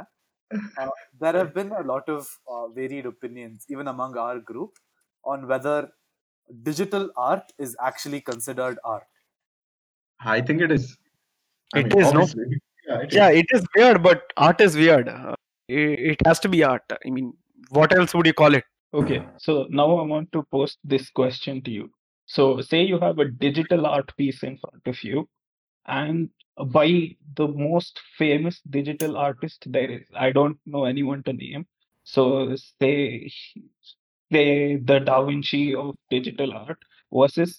Uh, there have been a lot of uh, varied opinions, even among our group, on whether digital art is actually considered art. I think it is. I It mean, is, no? obviously. Yeah, it Yeah, is. it is weird, but art is weird. Uh, it, it has to be art. I mean, what else would you call it? Okay, so now I want to post this question to you. So, say you have a digital art piece in front of you, and by the most famous digital artist there is. I don't know anyone to name. So, say, say the Da Vinci of digital art versus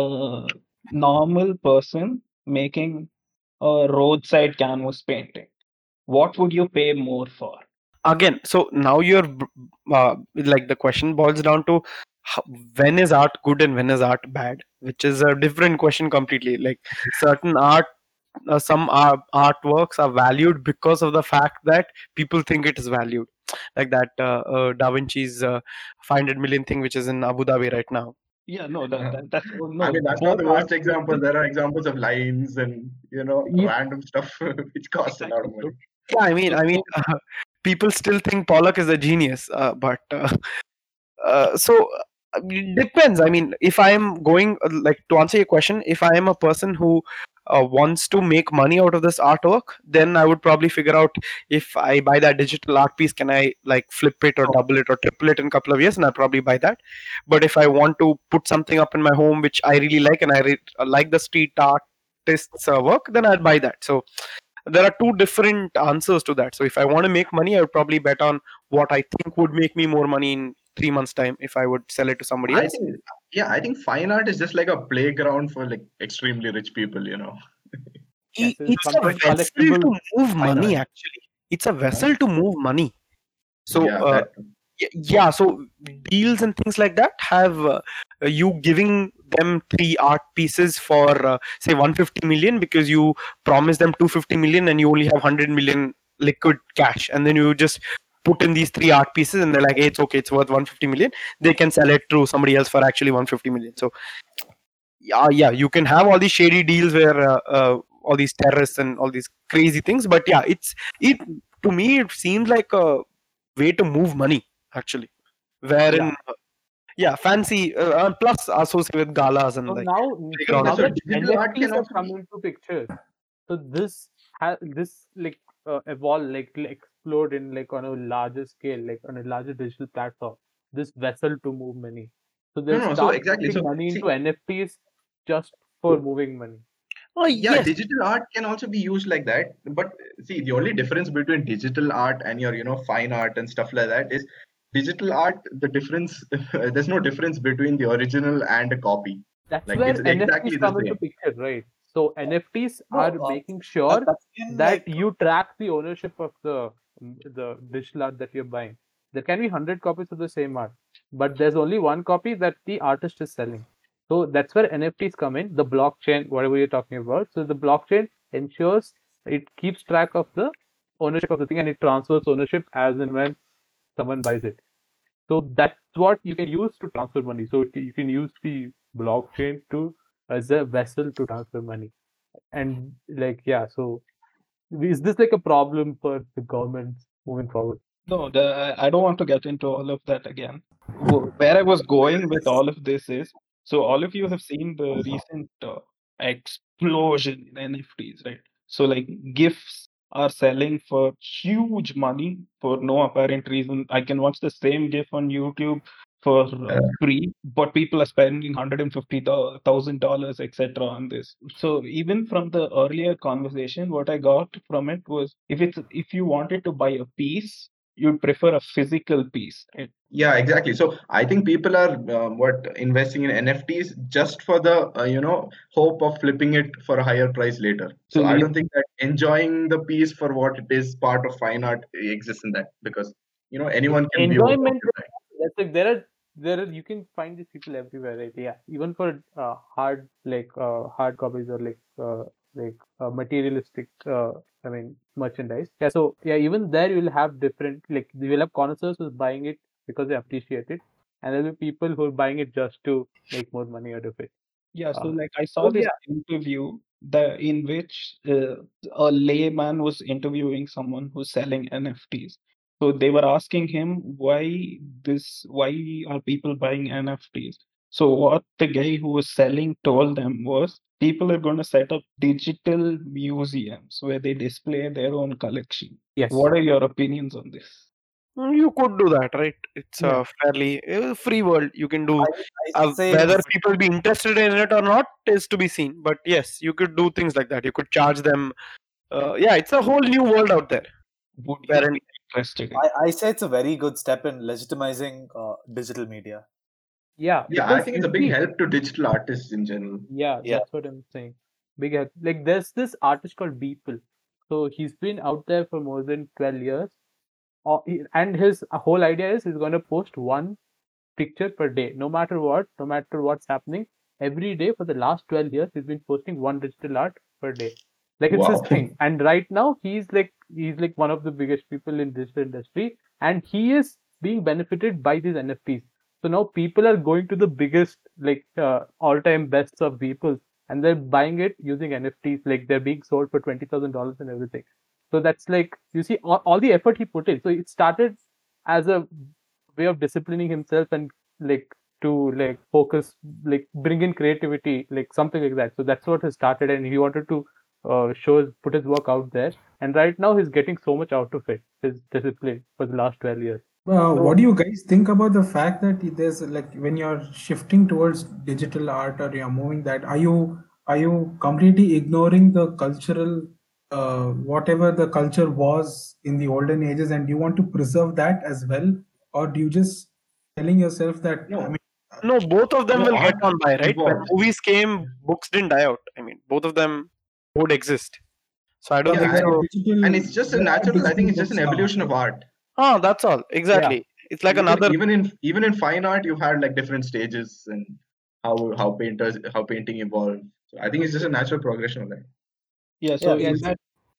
a normal person making a roadside canvas painting. What would you pay more for? Again, so now you're b- uh, like the question boils down to how, when is art good and when is art bad, which is a different question completely. Like certain art, uh, some art, artworks are valued because of the fact that people think it is valued, like that uh, uh, Da Vinci's uh, five hundred million thing, which is in Abu Dhabi right now. Yeah, no, that, Uh, that that's oh, I no. mean, that's not Both the art worst example. pieces. There are examples of lines and you know You, random stuff which cost a lot exactly. of So, money. Yeah, I mean, so, I mean, so uh, people still think Pollock is a genius, uh, but uh, uh, so uh, it depends. I mean, if I am going uh, like to answer your question, if I am a person who uh, wants to make money out of this artwork, then I would probably figure out if I buy that digital art piece, can I like flip it or double it or triple it in a couple of years, and I'll probably buy that. But if I want to put something up in my home which I really like and I re- like the street artist's uh, work, then I'll buy that. So there are two different answers to that. So if I want to make money, I would probably bet on what I think would make me more money in three months time if I would sell it to somebody I else. think, yeah, I think fine art is just like a playground for like extremely rich people, you know. Yes, I- it's it's a something vessel to collectible move fine money art. actually. It's a vessel to move money. So Yeah, uh, that. y- yeah, so deals and things like that have uh, you giving them three art pieces for uh, say one hundred fifty million because you promise them two hundred fifty million and you only have one hundred million liquid cash, and then you just put in these three art pieces and they're like, hey, it's okay, it's worth one hundred fifty million. They can sell it to somebody else for actually one hundred fifty million. So yeah, yeah, you can have all these shady deals where uh, uh, all these terrorists and all these crazy things, but yeah, it's it to me it seems like a way to move money actually, wherein Yeah. uh, yeah, fancy uh, uh, plus associated with galas and So like now, so playground now Yeah, so that digital art can N F Ts have also come be. into picture, so this has this like uh, evolve like will explode in like on a larger scale, like on a larger digital platform. This vessel to move money. So No, they'll no. So start exactly. putting So money into see, N F Ts just for moving money. oh yeah, yes. digital art can also be used like that. But see, the only difference between digital art and your, you know, fine art and stuff like that is digital art. The difference, there's no difference between the original and a copy. That's Like where it's N F Ts exactly the come into same. picture, right? So N F Ts No, are uh, making that, sure that's been that like you track the ownership of the the digital art that you're buying. There can be one hundred copies of the same art, but there's only one copy that the artist is selling. So that's where N F Ts come in, the blockchain, whatever you're talking about. So the blockchain ensures it keeps track of the ownership of the thing and it transfers ownership as and when someone buys it. So that's what you can use to transfer money. So you can use the blockchain to as a vessel to transfer money. And like yeah, so is this like a problem for the government moving forward? no, the, I don't want to get into all of that again. Wh- Where I was going with all of this is, so all of you have seen the recent uh, explosion in N F Ts, right? So like GIFs are selling for huge money for no apparent reason. I can watch the same GIF on YouTube for uh, Uh, free, but people are spending one hundred fifty thousand dollars, et cetera on this. So even from the earlier conversation, what I got from it was if it's if you wanted to buy a piece, you'd prefer a physical piece, right? yeah, exactly. So I think people are um, what investing in N F Ts just for the uh, you know hope of flipping it for a higher price later. So So I you, don't think that enjoying the piece for what it is, part of fine art, exists in that because you know anyone can view it. Enjoyment. That's like there are there are you can find these people everywhere, right? Yeah, even for uh, hard like uh, hard copies or like uh, like uh, materialistic. Uh, I mean merchandise. Yeah, so yeah, even there you will have different like you will have connoisseurs who's buying it because they appreciate it, and there will be people who are buying it just to make more money out of it. yeah, so Uh, like I saw so this yeah, interview the in which uh, a layman was interviewing someone who's selling N F Ts. So they were asking him why this, why are people buying N F Ts? So what the guy who was selling told them was, people are going to set up digital museums where they display their own collection. Yes. What are your opinions on this? Mm, You could do that, right? It's Yeah. a fairly uh, free world. You can do I, I uh, say whether people be interested in it or not is to be seen. But yes, you could do things like that. You could charge them. Uh, yeah, it's a whole new world out there. Would you Wherein be interested in? I, I say it's a very good step in legitimizing uh, digital media. Yeah. Yeah, I because think you it's a big see- help to digital artists in general. Yeah, Yeah. that's what I'm saying. Big help. Like there's this artist called Beeple. So he's been out there for more than twelve years. Uh, he- and his whole idea is he's going to post one picture per day, no matter what, no matter what's happening. Every day for the last twelve years, he's been posting one digital art per day. Like it's his Wow. thing. And right now, he's like he's like one of the biggest people in digital industry, and he is being benefited by these N F Ts. So now people are going to the biggest, like uh, all-time bests of people, and they're buying it using N F Ts. Like they're being sold for twenty thousand dollars and everything. So that's like you see all, all the effort he put in. So it started as a way of disciplining himself and like to like focus, like bring in creativity, like something like that. So that's what he started, and he wanted to uh, show his, put his work out there. And right now he's getting so much out of it, his discipline for the last twelve years. Uh, what do you guys think about the fact that there's like when you're shifting towards digital art or you're moving that, are you are you completely ignoring the cultural uh, whatever the culture was in the olden ages, and do you want to preserve that as well, or do you just telling yourself that No. I mean, no, both of them No, will art get on by, right? When evolves. movies came, books didn't die out. I mean, both of them would exist. So I don't yeah, think there are so. digital- And it's just a there are natural, I think it's digital just an books now. evolution of art. Ah, that's all. Exactly. It's like even, another. even in even in fine art, you've had like different stages and how how painters how painting evolved. So I think it's just a natural progression of that. Yeah, so Yeah, in it's- that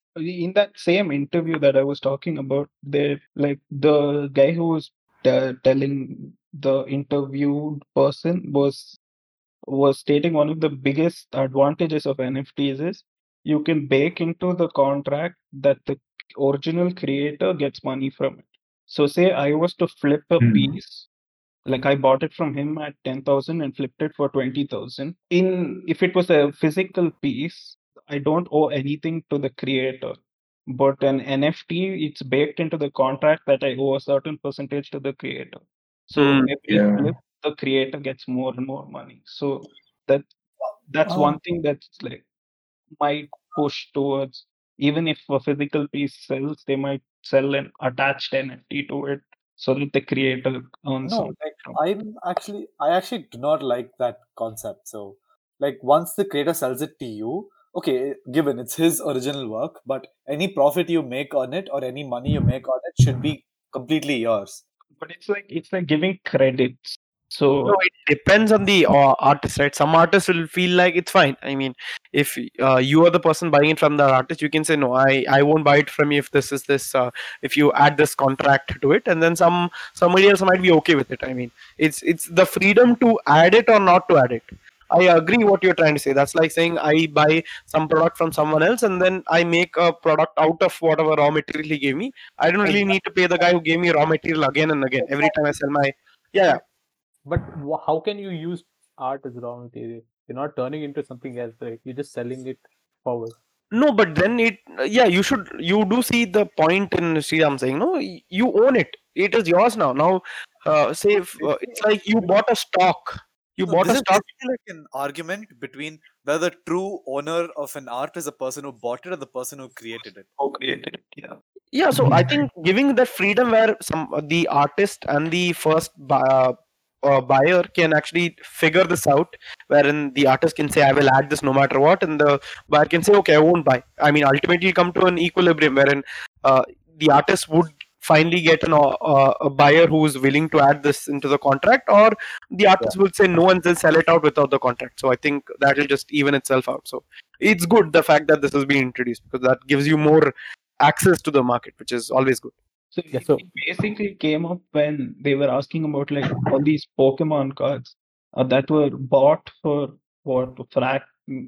in that same interview that I was talking about, they like the guy who was t- telling the interviewed person was was stating one of the biggest advantages of N F Ts is you can bake into the contract that the original creator gets money from it. So say I was to flip a Hmm. piece, like I bought it from him at ten thousand and flipped it for twenty thousand. In if it was a physical piece, I don't owe anything to the creator. But an N F T, it's baked into the contract that I owe a certain percentage to the creator. So Hmm. every Yeah. flip, the creator gets more and more money. So that that's Um, one thing that's like might push towards, even if a physical piece sells, they might sell an attached N F T to it so that the creator earns no, something like from I'm actually, I actually do not like that concept. So, like, once the creator sells it to you, okay, given it's his original work, but any profit you make on it or any money you make on it should be completely yours. But it's like it's like giving credits. So No, it depends on the uh, artist, right? Some artists will feel like it's fine. I mean, if uh, you are the person buying it from the artist, you can say no, I, I won't buy it from you if this is this. Uh, if you add this contract to it, and then some somebody else might be okay with it. I mean, it's it's the freedom to add it or not to add it. I agree what you're trying to say. That's like saying I buy some product from someone else and then I make a product out of whatever raw material he gave me. I don't really need to pay the guy who gave me raw material again and again every time I sell my. Yeah, But wh- how can you use art as raw material? You're not turning into something else, right? You're just selling it forward. no, but then it, yeah, you should, you do see the point in Sriram saying, no, y- you own it. It is yours now. Now, uh, say, if, uh, it's like you bought a stock. You So bought this a is stock. basically like an argument between whether the true owner of an art is the person who bought it or the person who created it. co-created it, yeah. Yeah, so I think giving that freedom where some the artist and the first bu- uh, uh, buyer can actually figure this out, wherein the artist can say I will add this no matter what, and the buyer can say okay I won't buy. I mean ultimately come to an equilibrium wherein uh, the artist would finally get an, uh, a buyer who is willing to add this into the contract, or the artist will say no and they'll sell it out without the contract. So I think that will just even itself out. So it's good the fact that this has been introduced because that gives you more access to the market, which is always good. So Yeah, it, so- it basically came up when they were asking about like all these Pokemon cards uh, that were bought for what frac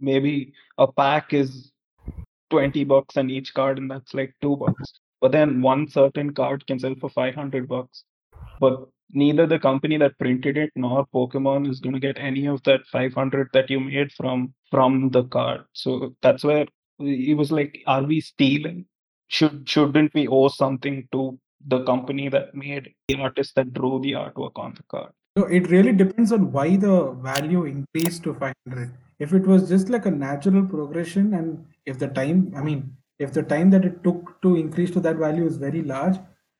maybe a pack is twenty bucks and each card, and that's like two bucks. But then one certain card can sell for five hundred bucks. But neither the company that printed it nor Pokemon is going to get any of that five hundred that you made from from the card. So that's where it was like, are we stealing? Should shouldn't we owe something to the company that made the artist that drew the artwork on the card? So it really depends on why the value increased to five hundred. If it was just like a natural progression, and if the time, I mean, if the time that it took to increase to that value is very large,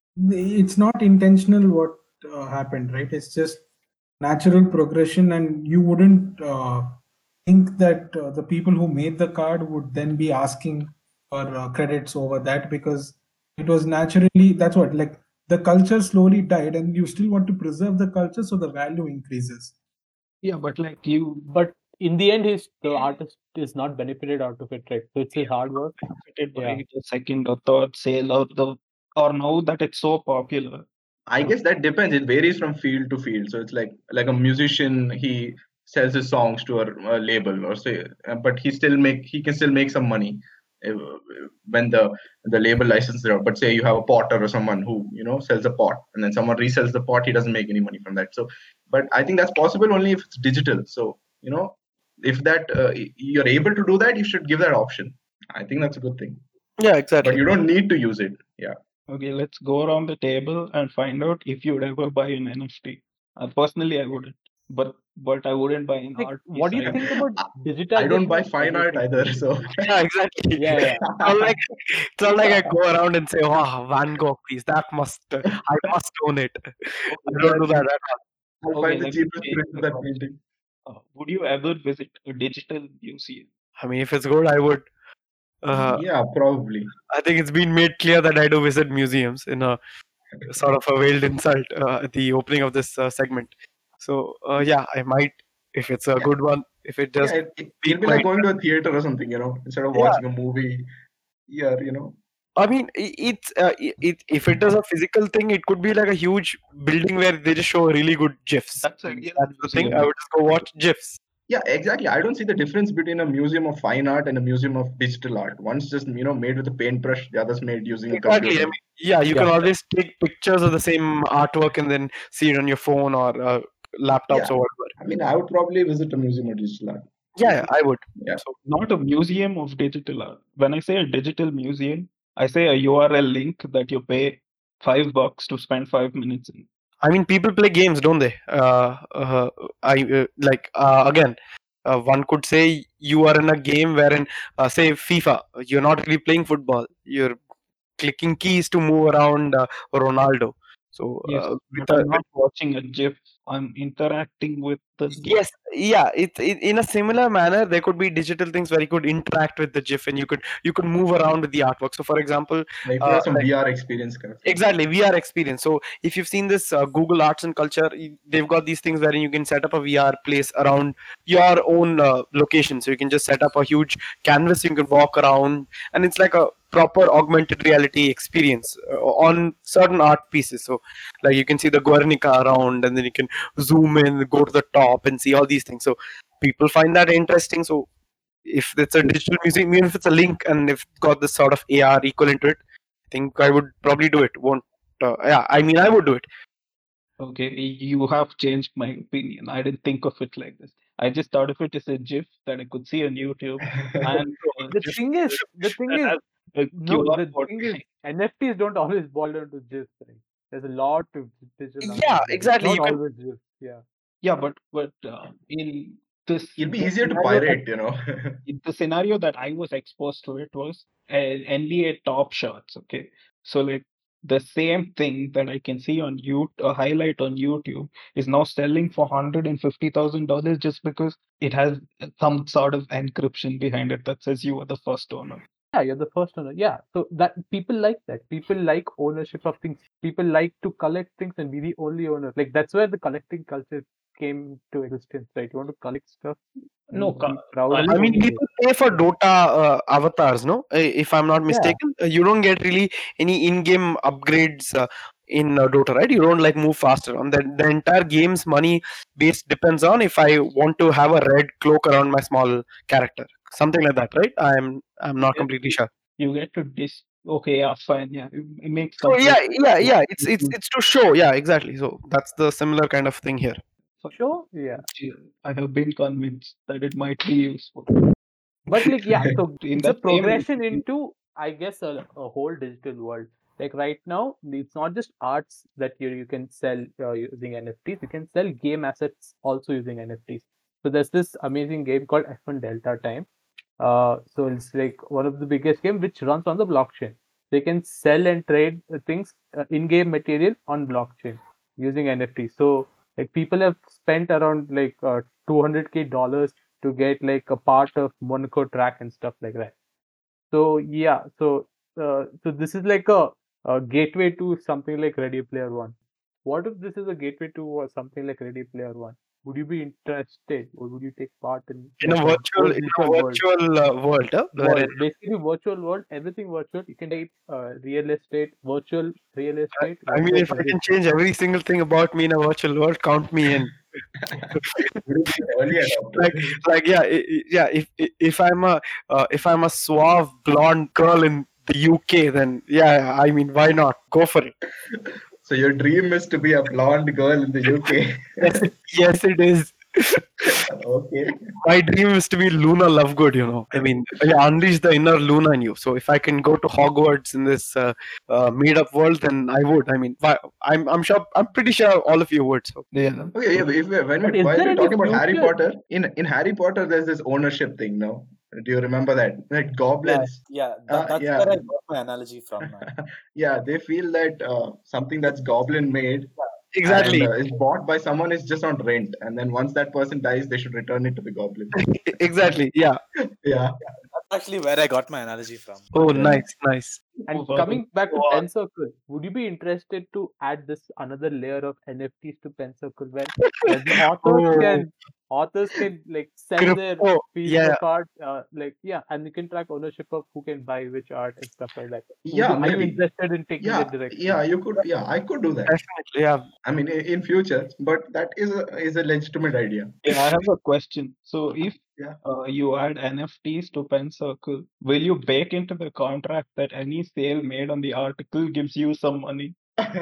it's not intentional what uh, happened, right? It's just natural progression, and you wouldn't uh, think that uh, the people who made the card would then be asking for uh, credits over that, because it was naturally, that's what, like, the culture slowly died, and you still want to preserve the culture, so the value increases. Yeah, but like you, But in the end, he's the artist is not benefited out of it, right? So it's his hard work. benefited by Yeah. the second or third sale, or the or now that it's so popular. I guess that depends. It varies from field to field. So it's like like a musician, he sells his songs to a, a label, or say, uh, but he still make he can still make some money uh, when the the label licenses it out. But say you have a potter or someone who you know sells a pot, and then someone resells the pot, he doesn't make any money from that. So, but I think that's possible only if it's digital. So you know, if that uh, you're able to do that, you should give that option. I think that's a good thing. Yeah, exactly. But you don't need to use it. Yeah. Okay, let's go around the table and find out if you would ever buy an N F T. Uh, personally, I wouldn't, but but I wouldn't buy an Like, art. what do you piece. think about digitization? I don't buy of fine art everything? either. So Yeah, exactly. Yeah, yeah. It's not like it's not like I go around and say, "Wow, Van Gogh piece, that must uh, I must own it." I don't do that at all. I'll Okay, find the let me cheapest change print the of that question. painting. Uh, would you ever visit a digital museum? I mean, if it's good, I would. Uh, Yeah, probably. I think it's been made clear that I do visit museums in a sort of a veiled insult uh, at the opening of this uh, segment. So uh, yeah, I might if it's a Yeah. good one. If it just Yeah, it, it, it'll be like going to a theater or something, you know, instead of Yeah. watching a movie. Yeah, you know. I mean, i- it's uh, i- it if it is a physical thing, it could be like a huge building where they just show really good gifs. That's a And real that's the thing. museum. I would just go watch gifs. Yeah, exactly. I don't see the difference between a museum of fine art and a museum of digital art. One's just, you know, made with a paintbrush, the other's made using a Exactly. I computer. mean, yeah, you can Yeah. always take pictures of the same artwork and then see it on your phone or uh, laptops Yeah. or whatever. I mean, I would probably visit a museum of digital art. Yeah, I would. Yeah. So Not a museum of digital art. When I say a digital museum, I say a U R L link that you pay five bucks to spend five minutes in. I mean, people play games, don't they? Uh, uh, I uh, like uh, again. Uh, one could say you are in a game wherein, uh, say, FIFA. You're not really playing football. You're clicking keys to move around uh, Ronaldo. So Yes, uh, with but a, I'm not watching a GIF. I'm interacting with the GIF. yes, yeah. It, it in a similar manner, there could be digital things where you could interact with the GIF and you could you could move around with the artwork. So, for example, Like, uh, have some like- V R experience kind of thing. exactly V R experience. So, if you've seen this uh, Google Arts and Culture, y- they've got these things wherein you can set up a V R place around your own uh, location. So you can just set up a huge canvas. You can walk around, and it's like a proper augmented reality experience uh, on certain art pieces. So, like you can see the Guernica around, and then you can zoom in, go to the top, and see all these things. So people find that interesting. So if it's a digital museum, even if it's a link, and if it's got this sort of A R equivalent to it, I think I would probably do it. Won't uh, yeah? I mean, I would do it. Okay, you have changed my opinion. I didn't think of it like this. I just thought of it as a GIF that I could see on YouTube. And uh, The GIF thing is, the thing that is, has a no, Q R the code. thing is, N F Ts don't always boil down to GIFs, right? There's a lot of digital. art Yeah, out there. It's exactly. Not You can- always GIFs. Yeah. Yeah, but but uh, in this, It'll be the easier to scenario that- pirate, you know. the scenario that I was exposed to it was uh, N B A top shots. Okay, so like the same thing that I can see on you a highlight on YouTube is now selling for hundred and fifty thousand dollars just because it has some sort of encryption behind it that says you are the first owner. Yeah, you're the first owner. Yeah. So that people like that. People like ownership of things. People like to collect things and be the only owner. Like that's where the collecting culture came to existence, right? You want to collect stuff. and No, be co- proud of I mean, owning it. people pay for Dota uh, avatars, no? Uh, If I'm not mistaken, Uh, you don't get really any in-game upgrades uh, in uh, Dota, right? You don't like move faster. On the the entire game's money base depends on if I want to have a red cloak around my small character, something like that, right? I'm I'm not Yeah, completely sure. you get to dis. Okay, yeah, fine, yeah, it, it makes So yeah, complete. yeah, yeah. It's it's it's to show. Yeah, exactly. So that's the similar kind of thing here. Sure, yeah. I have been convinced that it might be useful. But like, yeah, so In it's a that same progression into, I guess, a, a whole digital world. Like right now, it's not just arts that you you can sell uh, using N F Ts. You can sell game assets also using N F Ts. So there's this amazing game called F one Delta Time. Uh, so it's like one of the biggest game which runs on the blockchain. They can sell and trade uh, things, uh, in-game material on blockchain using N F Ts. So like people have spent around like uh, two hundred k dollars to get like a part of Monaco track and stuff like that. So yeah, so uh, so this is like a, a gateway to something like Ready Player One. What if this is a gateway to uh, something like Ready Player One? Would you be interested, or would you take part in In a like a virtual, whole in a digital world? virtual uh, world, huh? World, wherein basically virtual world, everything virtual. You can type uh, real estate, virtual real estate. I mean, virtual if I real can estate. change every single thing about me in a virtual world, count me in. Would be early adopter. like like yeah i- i- yeah if if if I'm a uh, if I'm a suave blonde girl in the U K, then yeah, I mean, why not go for it? So your dream is to be a blonde girl in the U K. Yes, it, yes, it is. Okay. My dream is to be Luna Lovegood, you know. I mean, yeah, unleash the inner Luna in you. So if I can go to Hogwarts in this uh, uh, made-up world, then I would. I mean, why, I'm I'm sure, I'm pretty sure all of you would. So Yeah. Okay, yeah, but if we, when But we, is while there we're any talking about Harry future? Potter, in in Harry Potter, there's this ownership thing, no? Do you remember that? Like Yeah, goblins, yeah, that, uh, that's yeah, where I got my analogy from, man. yeah, they feel that uh, something that's goblin made exactly, and uh, is bought by someone is just on rent, and then once that person dies, they should return it to the goblin. exactly, yeah. Yeah. That's actually where I got my analogy from. Oh, Yeah. nice, nice. And Oh, wow. coming back to Wow. Pen Circle, would you be interested to add this another layer of N F Ts to Pen Circle, where, where the authors Oh, can authors can like sell their crypto, piece yeah. of art, uh, like yeah, and you can track ownership of who can buy which art and stuff like that. Would Yeah, you, are you maybe. interested in taking Yeah, that direction? yeah, you could. Yeah, I could do that. Definitely, yeah. I mean, i- in future, but that is a is a legitimate idea. Yeah, I have a question. So if Yeah. uh, you add N F Ts to Pen Circle, will you bake into the contract that any sale made on the article gives you some money?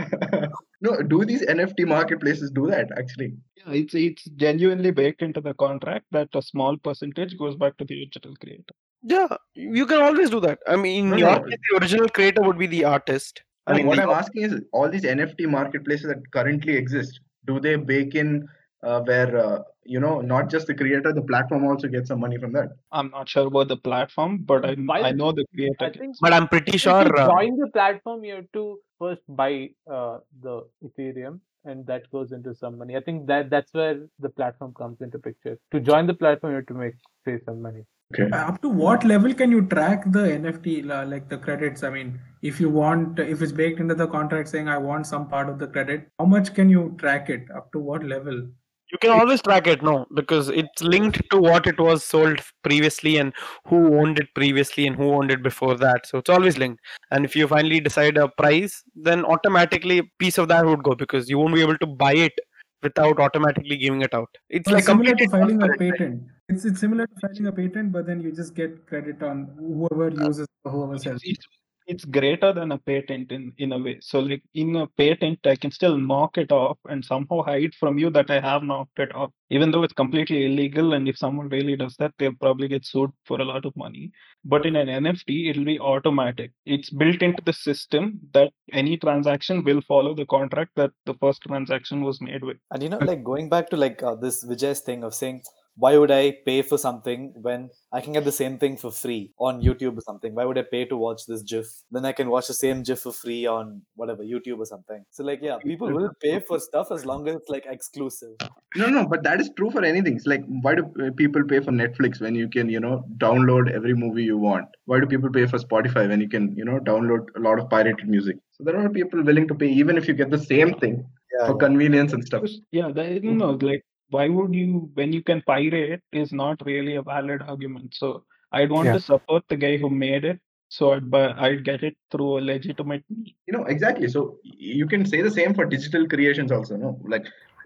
No, do these N F T marketplaces do that actually? Yeah, it's it's genuinely baked into the contract that a small percentage goes back to the digital creator. Yeah, you can always do that. I mean, in No, your no. case, the original creator would be the artist. I No, mean, what the, I'm asking is all these N F T marketplaces that currently exist, do they bake in uh, where uh, you know not just the creator, the platform also gets some money from that? I'm not sure about the platform, but I While I know the creator I gets. think but I'm pretty to sure. Uh, join the platform, you have to first buy uh, the Ethereum, and that goes into some money. I think that that's where the platform comes into picture. To join the platform, you have to make pay some money. Okay. Uh, Up to what level can you track the N F T, la- like the credits? I mean, if you want, if it's baked into the contract saying I want some part of the credit, how much can you track it? Up to what level? you can always track it, no, because it's linked to what it was sold previously and who owned it previously and who owned it before that. So it's always linked. And if you finally decide a price, then automatically a piece of that would go because you won't be able to buy it without automatically giving it out. It's Well, like similar to completely filing a transparent, right? patent. It's it's similar to filing a patent, but then you just get credit on whoever uses or whoever sells. It's, it's, it's greater than a patent in, in a way. So like in a patent, I can still knock it off and somehow hide from you that I have knocked it off, even though it's completely illegal. And if someone really does that, they'll probably get sued for a lot of money. But in an N F T, it'll be automatic. It's built into the system that any transaction will follow the contract that the first transaction was made with. And you know, like going back to like uh, this Vijay's thing of saying, why would I pay for something when I can get the same thing for free on YouTube or something? Why would I pay to watch this GIF? Then I can watch the same GIF for free on whatever, YouTube or something. So like, yeah, people will pay for stuff as long as it's like exclusive. No, no, but that is true for anything. It's like, why do uh, people pay for Netflix when you can, you know, download every movie you want? Why do people pay for Spotify when you can, you know, download a lot of pirated music? So there are people willing to pay even if you get the same thing Yeah, for yeah. convenience and stuff. Yeah, that, no, like why would you when you can pirate is not really a valid argument. So I'd want Yeah. to support the guy who made it, so I'd buy, I'd get it through a legitimate means. You know, exactly. So y- you can say the same for digital creations also, no? Like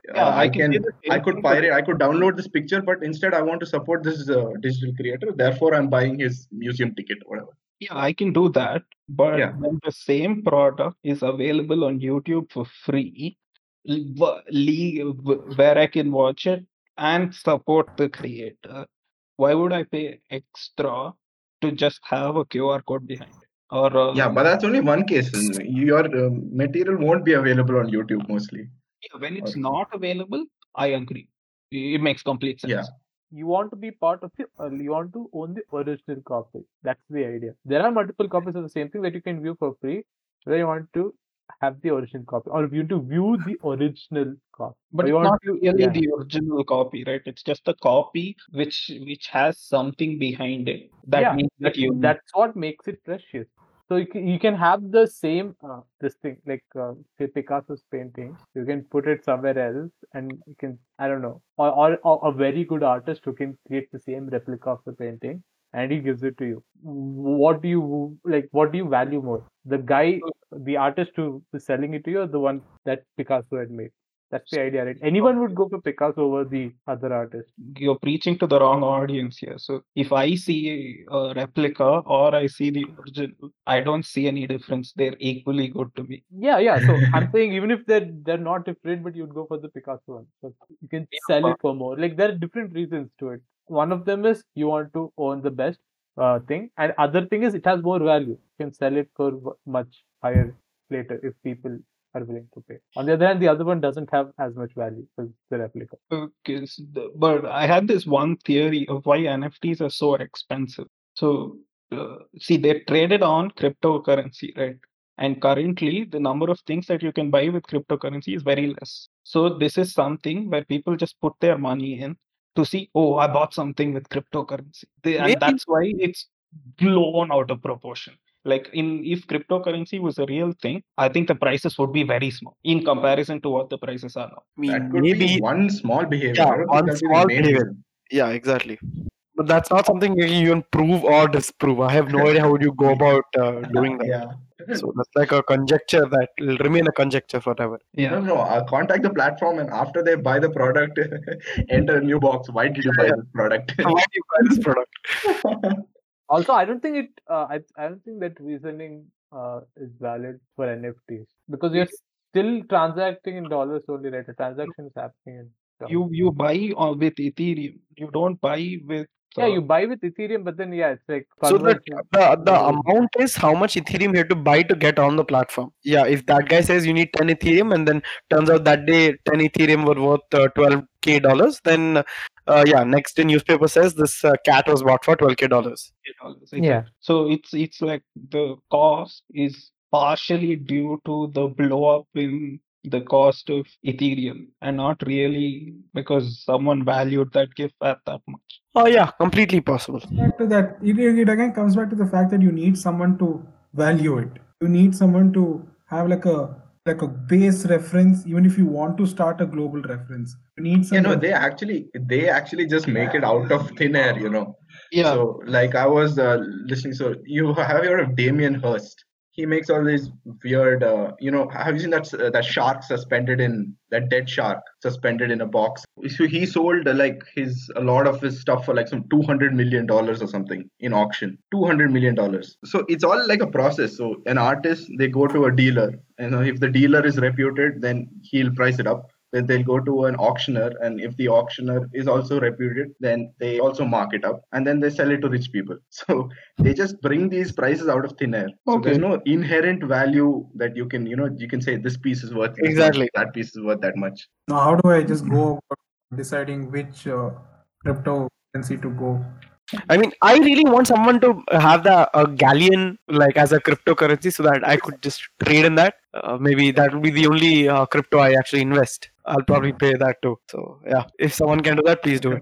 Yeah, uh, I I can say can the I same could thing for pirate, I could download this picture, but instead I want to support this uh, digital creator. Therefore, I'm buying his museum ticket, whatever. Yeah, I can do that. But Yeah. when the same product is available on YouTube for free, l- w- le- w- where I can watch it and support the creator, why would I pay extra to just have a Q R code behind it? Or uh, Yeah, but that's only one case. Your um, material won't be available on YouTube mostly. yeah, when Or, it's not available, I agree. It makes complete sense. yeah. You want to be part of the, uh, you want to own the original copy. That's the idea. There are multiple copies of the same thing that you can view for free. Where you want to have the original copy, or you want to view the original copy. But Or you it's want not to, really yeah. the original copy, right? It's just a copy which which has something behind it. That yeah, means that that- you that's what makes it precious. So you can, you can have the same uh, this thing like uh, say Picasso's painting. You can put it somewhere else, and you can, I don't know, or, or, or a very good artist who can create the same replica of the painting, and he gives it to you. What do you like? What do you value more? The guy, the artist who is selling it to you, or the one that Picasso had made? That's the idea, right? Anyone would go for Picasso over the other artist. you're preaching to the wrong audience here. So if I see a replica or I see the original, I don't see any difference. They're equally good to me. Yeah, yeah. So I'm saying even if they're they're not different, but you'd go for the Picasso one. So you can sell it for more. Like there are different reasons to it. One of them is you want to own the best uh, thing, and other thing is it has more value. You can sell it for w- much higher later if people are willing to pay. On the other hand, the other one doesn't have as much value because it's the replica. Okay, so the- but I had this one theory of why N F Ts are so expensive. So uh, see, they're traded on cryptocurrency, right? And currently, the number of things that you can buy with cryptocurrency is very less. So this is something where people just put their money in to see, oh, I bought something with cryptocurrency. They, Maybe. and that's why it's blown out of proportion. Like in if cryptocurrency was a real thing, I think the prices would be very small in comparison to what the prices are now. I mean, That could maybe be one small behavior. yeah, I don't one think that'll be the small main behavior. reason. Yeah, exactly. But that's not something you can even prove or disprove. I have no idea how would you go about uh, doing that. Yeah. So that's like a conjecture that will remain a conjecture forever. Yeah. No, no, uh, contact the platform, and after they buy the product, enter a new box. Why did you buy this product? Why do you buy this product? Also, I don't think it. Uh, I I don't think that reasoning uh, is valid for N F Ts because you're still transacting in dollars only, right? The transaction is happening in dollars. You you buy uh, with Ethereum. You don't buy with. Yeah, uh, you buy with Ethereum, but then yeah, it's like So the conversion. the, the Very- amount is how much Ethereum you have to buy to get on the platform. Yeah, if that guy says you need ten Ethereum and then turns out that day ten Ethereum were worth uh, twelve k dollars, then uh, yeah, next day newspaper says this uh, cat was bought for twelve k dollars. dollars. Yeah. So it's it's like the cost is partially due to the blow up in the cost of Ethereum and not really because someone valued that gift at that much. Oh yeah, completely possible. Back to that, it, it again comes back to the fact that you need someone to value it. You need someone to have like a like a base reference, even if you want to start a global reference. You need You someone. know, they actually they actually just make it out of thin air. You know. Yeah. So like I was uh, listening. So you have heard of Damien Hirst? He makes all these weird. Uh, you know, have you seen that uh, that shark suspended in that dead shark suspended in a box? So he sold uh, like his a lot of his stuff for like some two hundred million dollars or something in auction. Two hundred million dollars. So it's all like a process. So an artist, they go to a dealer, and uh, if the dealer is reputed, then he'll price it up. Then they'll go to an auctioneer, and if the auctioneer is also reputed, then they also mark it up, and then they sell it to rich people. So they just bring these prices out of thin air. So there's Okay. no inherent value that you can, you know, you can say this piece is worth this much, Exactly. that piece is worth that much. Now, how do I just go about deciding which uh, cryptocurrency to go? I mean, I really want someone to have the a galleon like as a cryptocurrency so that I could just trade in that. Uh, maybe that will be the only uh, crypto I actually invest. I'll probably pay that too. So yeah, if someone can do that, please do it.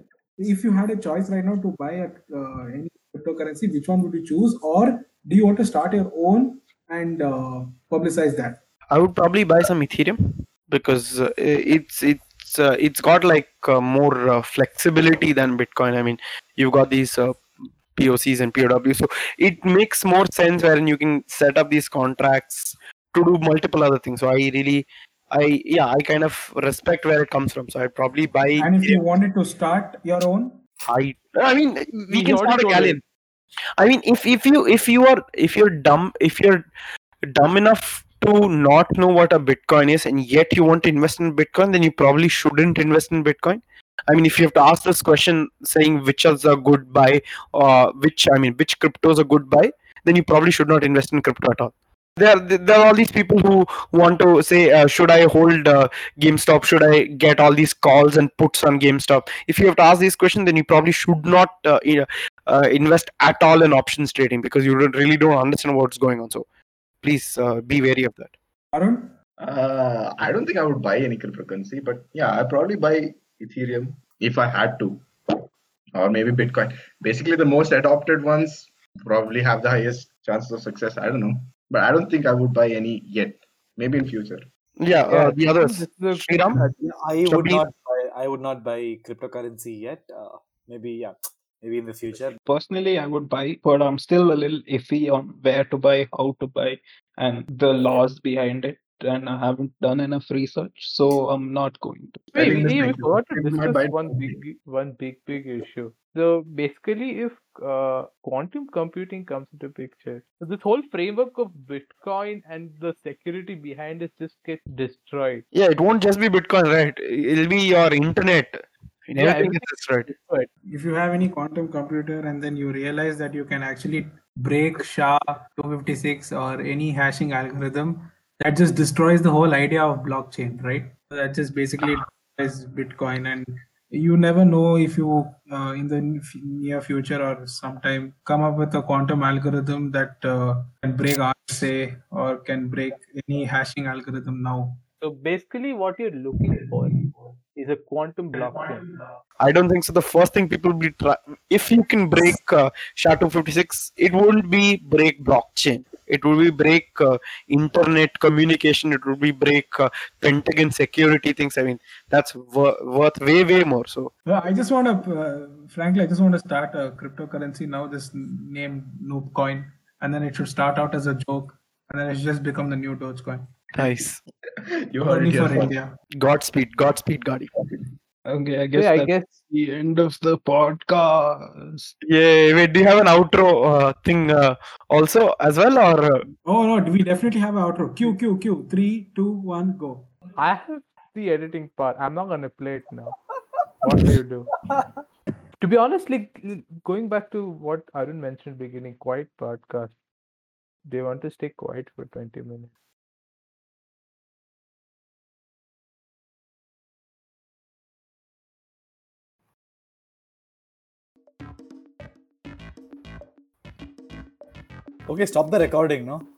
If you had a choice right now to buy a, uh, any cryptocurrency, which one would you choose? Or do you want to start your own and uh, publicize that? I would probably buy some Ethereum because uh, it's it's uh, it's got like uh, more uh, flexibility than Bitcoin. I mean, you've got these uh, P O Cs and P O Ws, so it makes more sense wherein you can set up these contracts to do multiple other things. So I really I yeah, I kind of respect where it comes from. So I'd probably buy. And if you wanted to start your own, I I mean, we He can already start a told galleon. I mean, if if you if you are if you're dumb if you're dumb enough to not know what a Bitcoin is, and yet you want to invest in Bitcoin, then you probably shouldn't invest in Bitcoin. I mean, if you have to ask this question, saying which is a good buy, or which I mean, which crypto is a good buy, then you probably should not invest in crypto at all. There, are- there are all these people who want to say, uh, should I hold uh, GameStop? Should I get all these calls and puts on GameStop? If you have to ask these questions, then you probably should not uh, i- uh, invest at all in options trading, because you don't, really don't understand what's going on. So please uh, be wary of that. Arun? Uh, I don't think I would buy any cryptocurrency, but yeah, I'd probably buy Ethereum if I had to, or maybe Bitcoin. Basically, the most adopted ones probably have the highest chances of success. I don't know, but I don't think I would buy any yet. Maybe in future. Yeah, Yeah, uh, the others. this is a- Sriram? uh, Yeah, I would Shabir? not buy. I would not buy cryptocurrency yet. Uh, maybe yeah, maybe in the future. Personally, I would buy, but I'm still a little iffy on where to buy, how to buy, and the laws behind it. And I haven't done enough research, so I'm not going to. I Wait, think we, this we makes forgot to sense. People might discuss buy one something. big, one big, big issue. So basically, if uh, quantum computing comes into picture, so this whole framework of Bitcoin and the security behind it just gets destroyed. Yeah, it won't just be Bitcoin, right? It'll be your internet. And Yeah, everything everything gets destroyed. destroyed. If you have any quantum computer and then you realize that you can actually break S H A two fifty-six or any hashing algorithm, that just destroys the whole idea of blockchain, right? That just basically destroys Bitcoin, and you never know if you uh, in the near future or sometime come up with a quantum algorithm that uh, can break R S A or can break any hashing algorithm now. So basically, what you're looking for is a quantum blockchain. I don't think so. The first thing people will be try, if you can break uh, S H A two fifty-six, it won't be break blockchain. It will be break uh, internet communication. It will be break uh, Pentagon security things. I mean, that's wor- worth way way more. So Well, I just want to, uh, frankly, I just want to start a cryptocurrency now. This named Noob Coin, and then it should start out as a joke, and then it's just become the new Dogecoin. nice. You heard Only it here for first. India. Godspeed, Godspeed, Gadi. Okay, I guess Yeah, I that's guess the end of the podcast. Yeah. Wait, do you have an outro uh, thing uh, also as well, or? Uh, Oh no, we definitely have an outro. Q Q Q. Three, two, one, go. I have the editing part. I'm not gonna play it now. What do you do? To be honest, like l- going back to what Arun mentioned beginning, quiet podcast. They want to stay quiet for twenty minutes. Okay, stop the recording, no?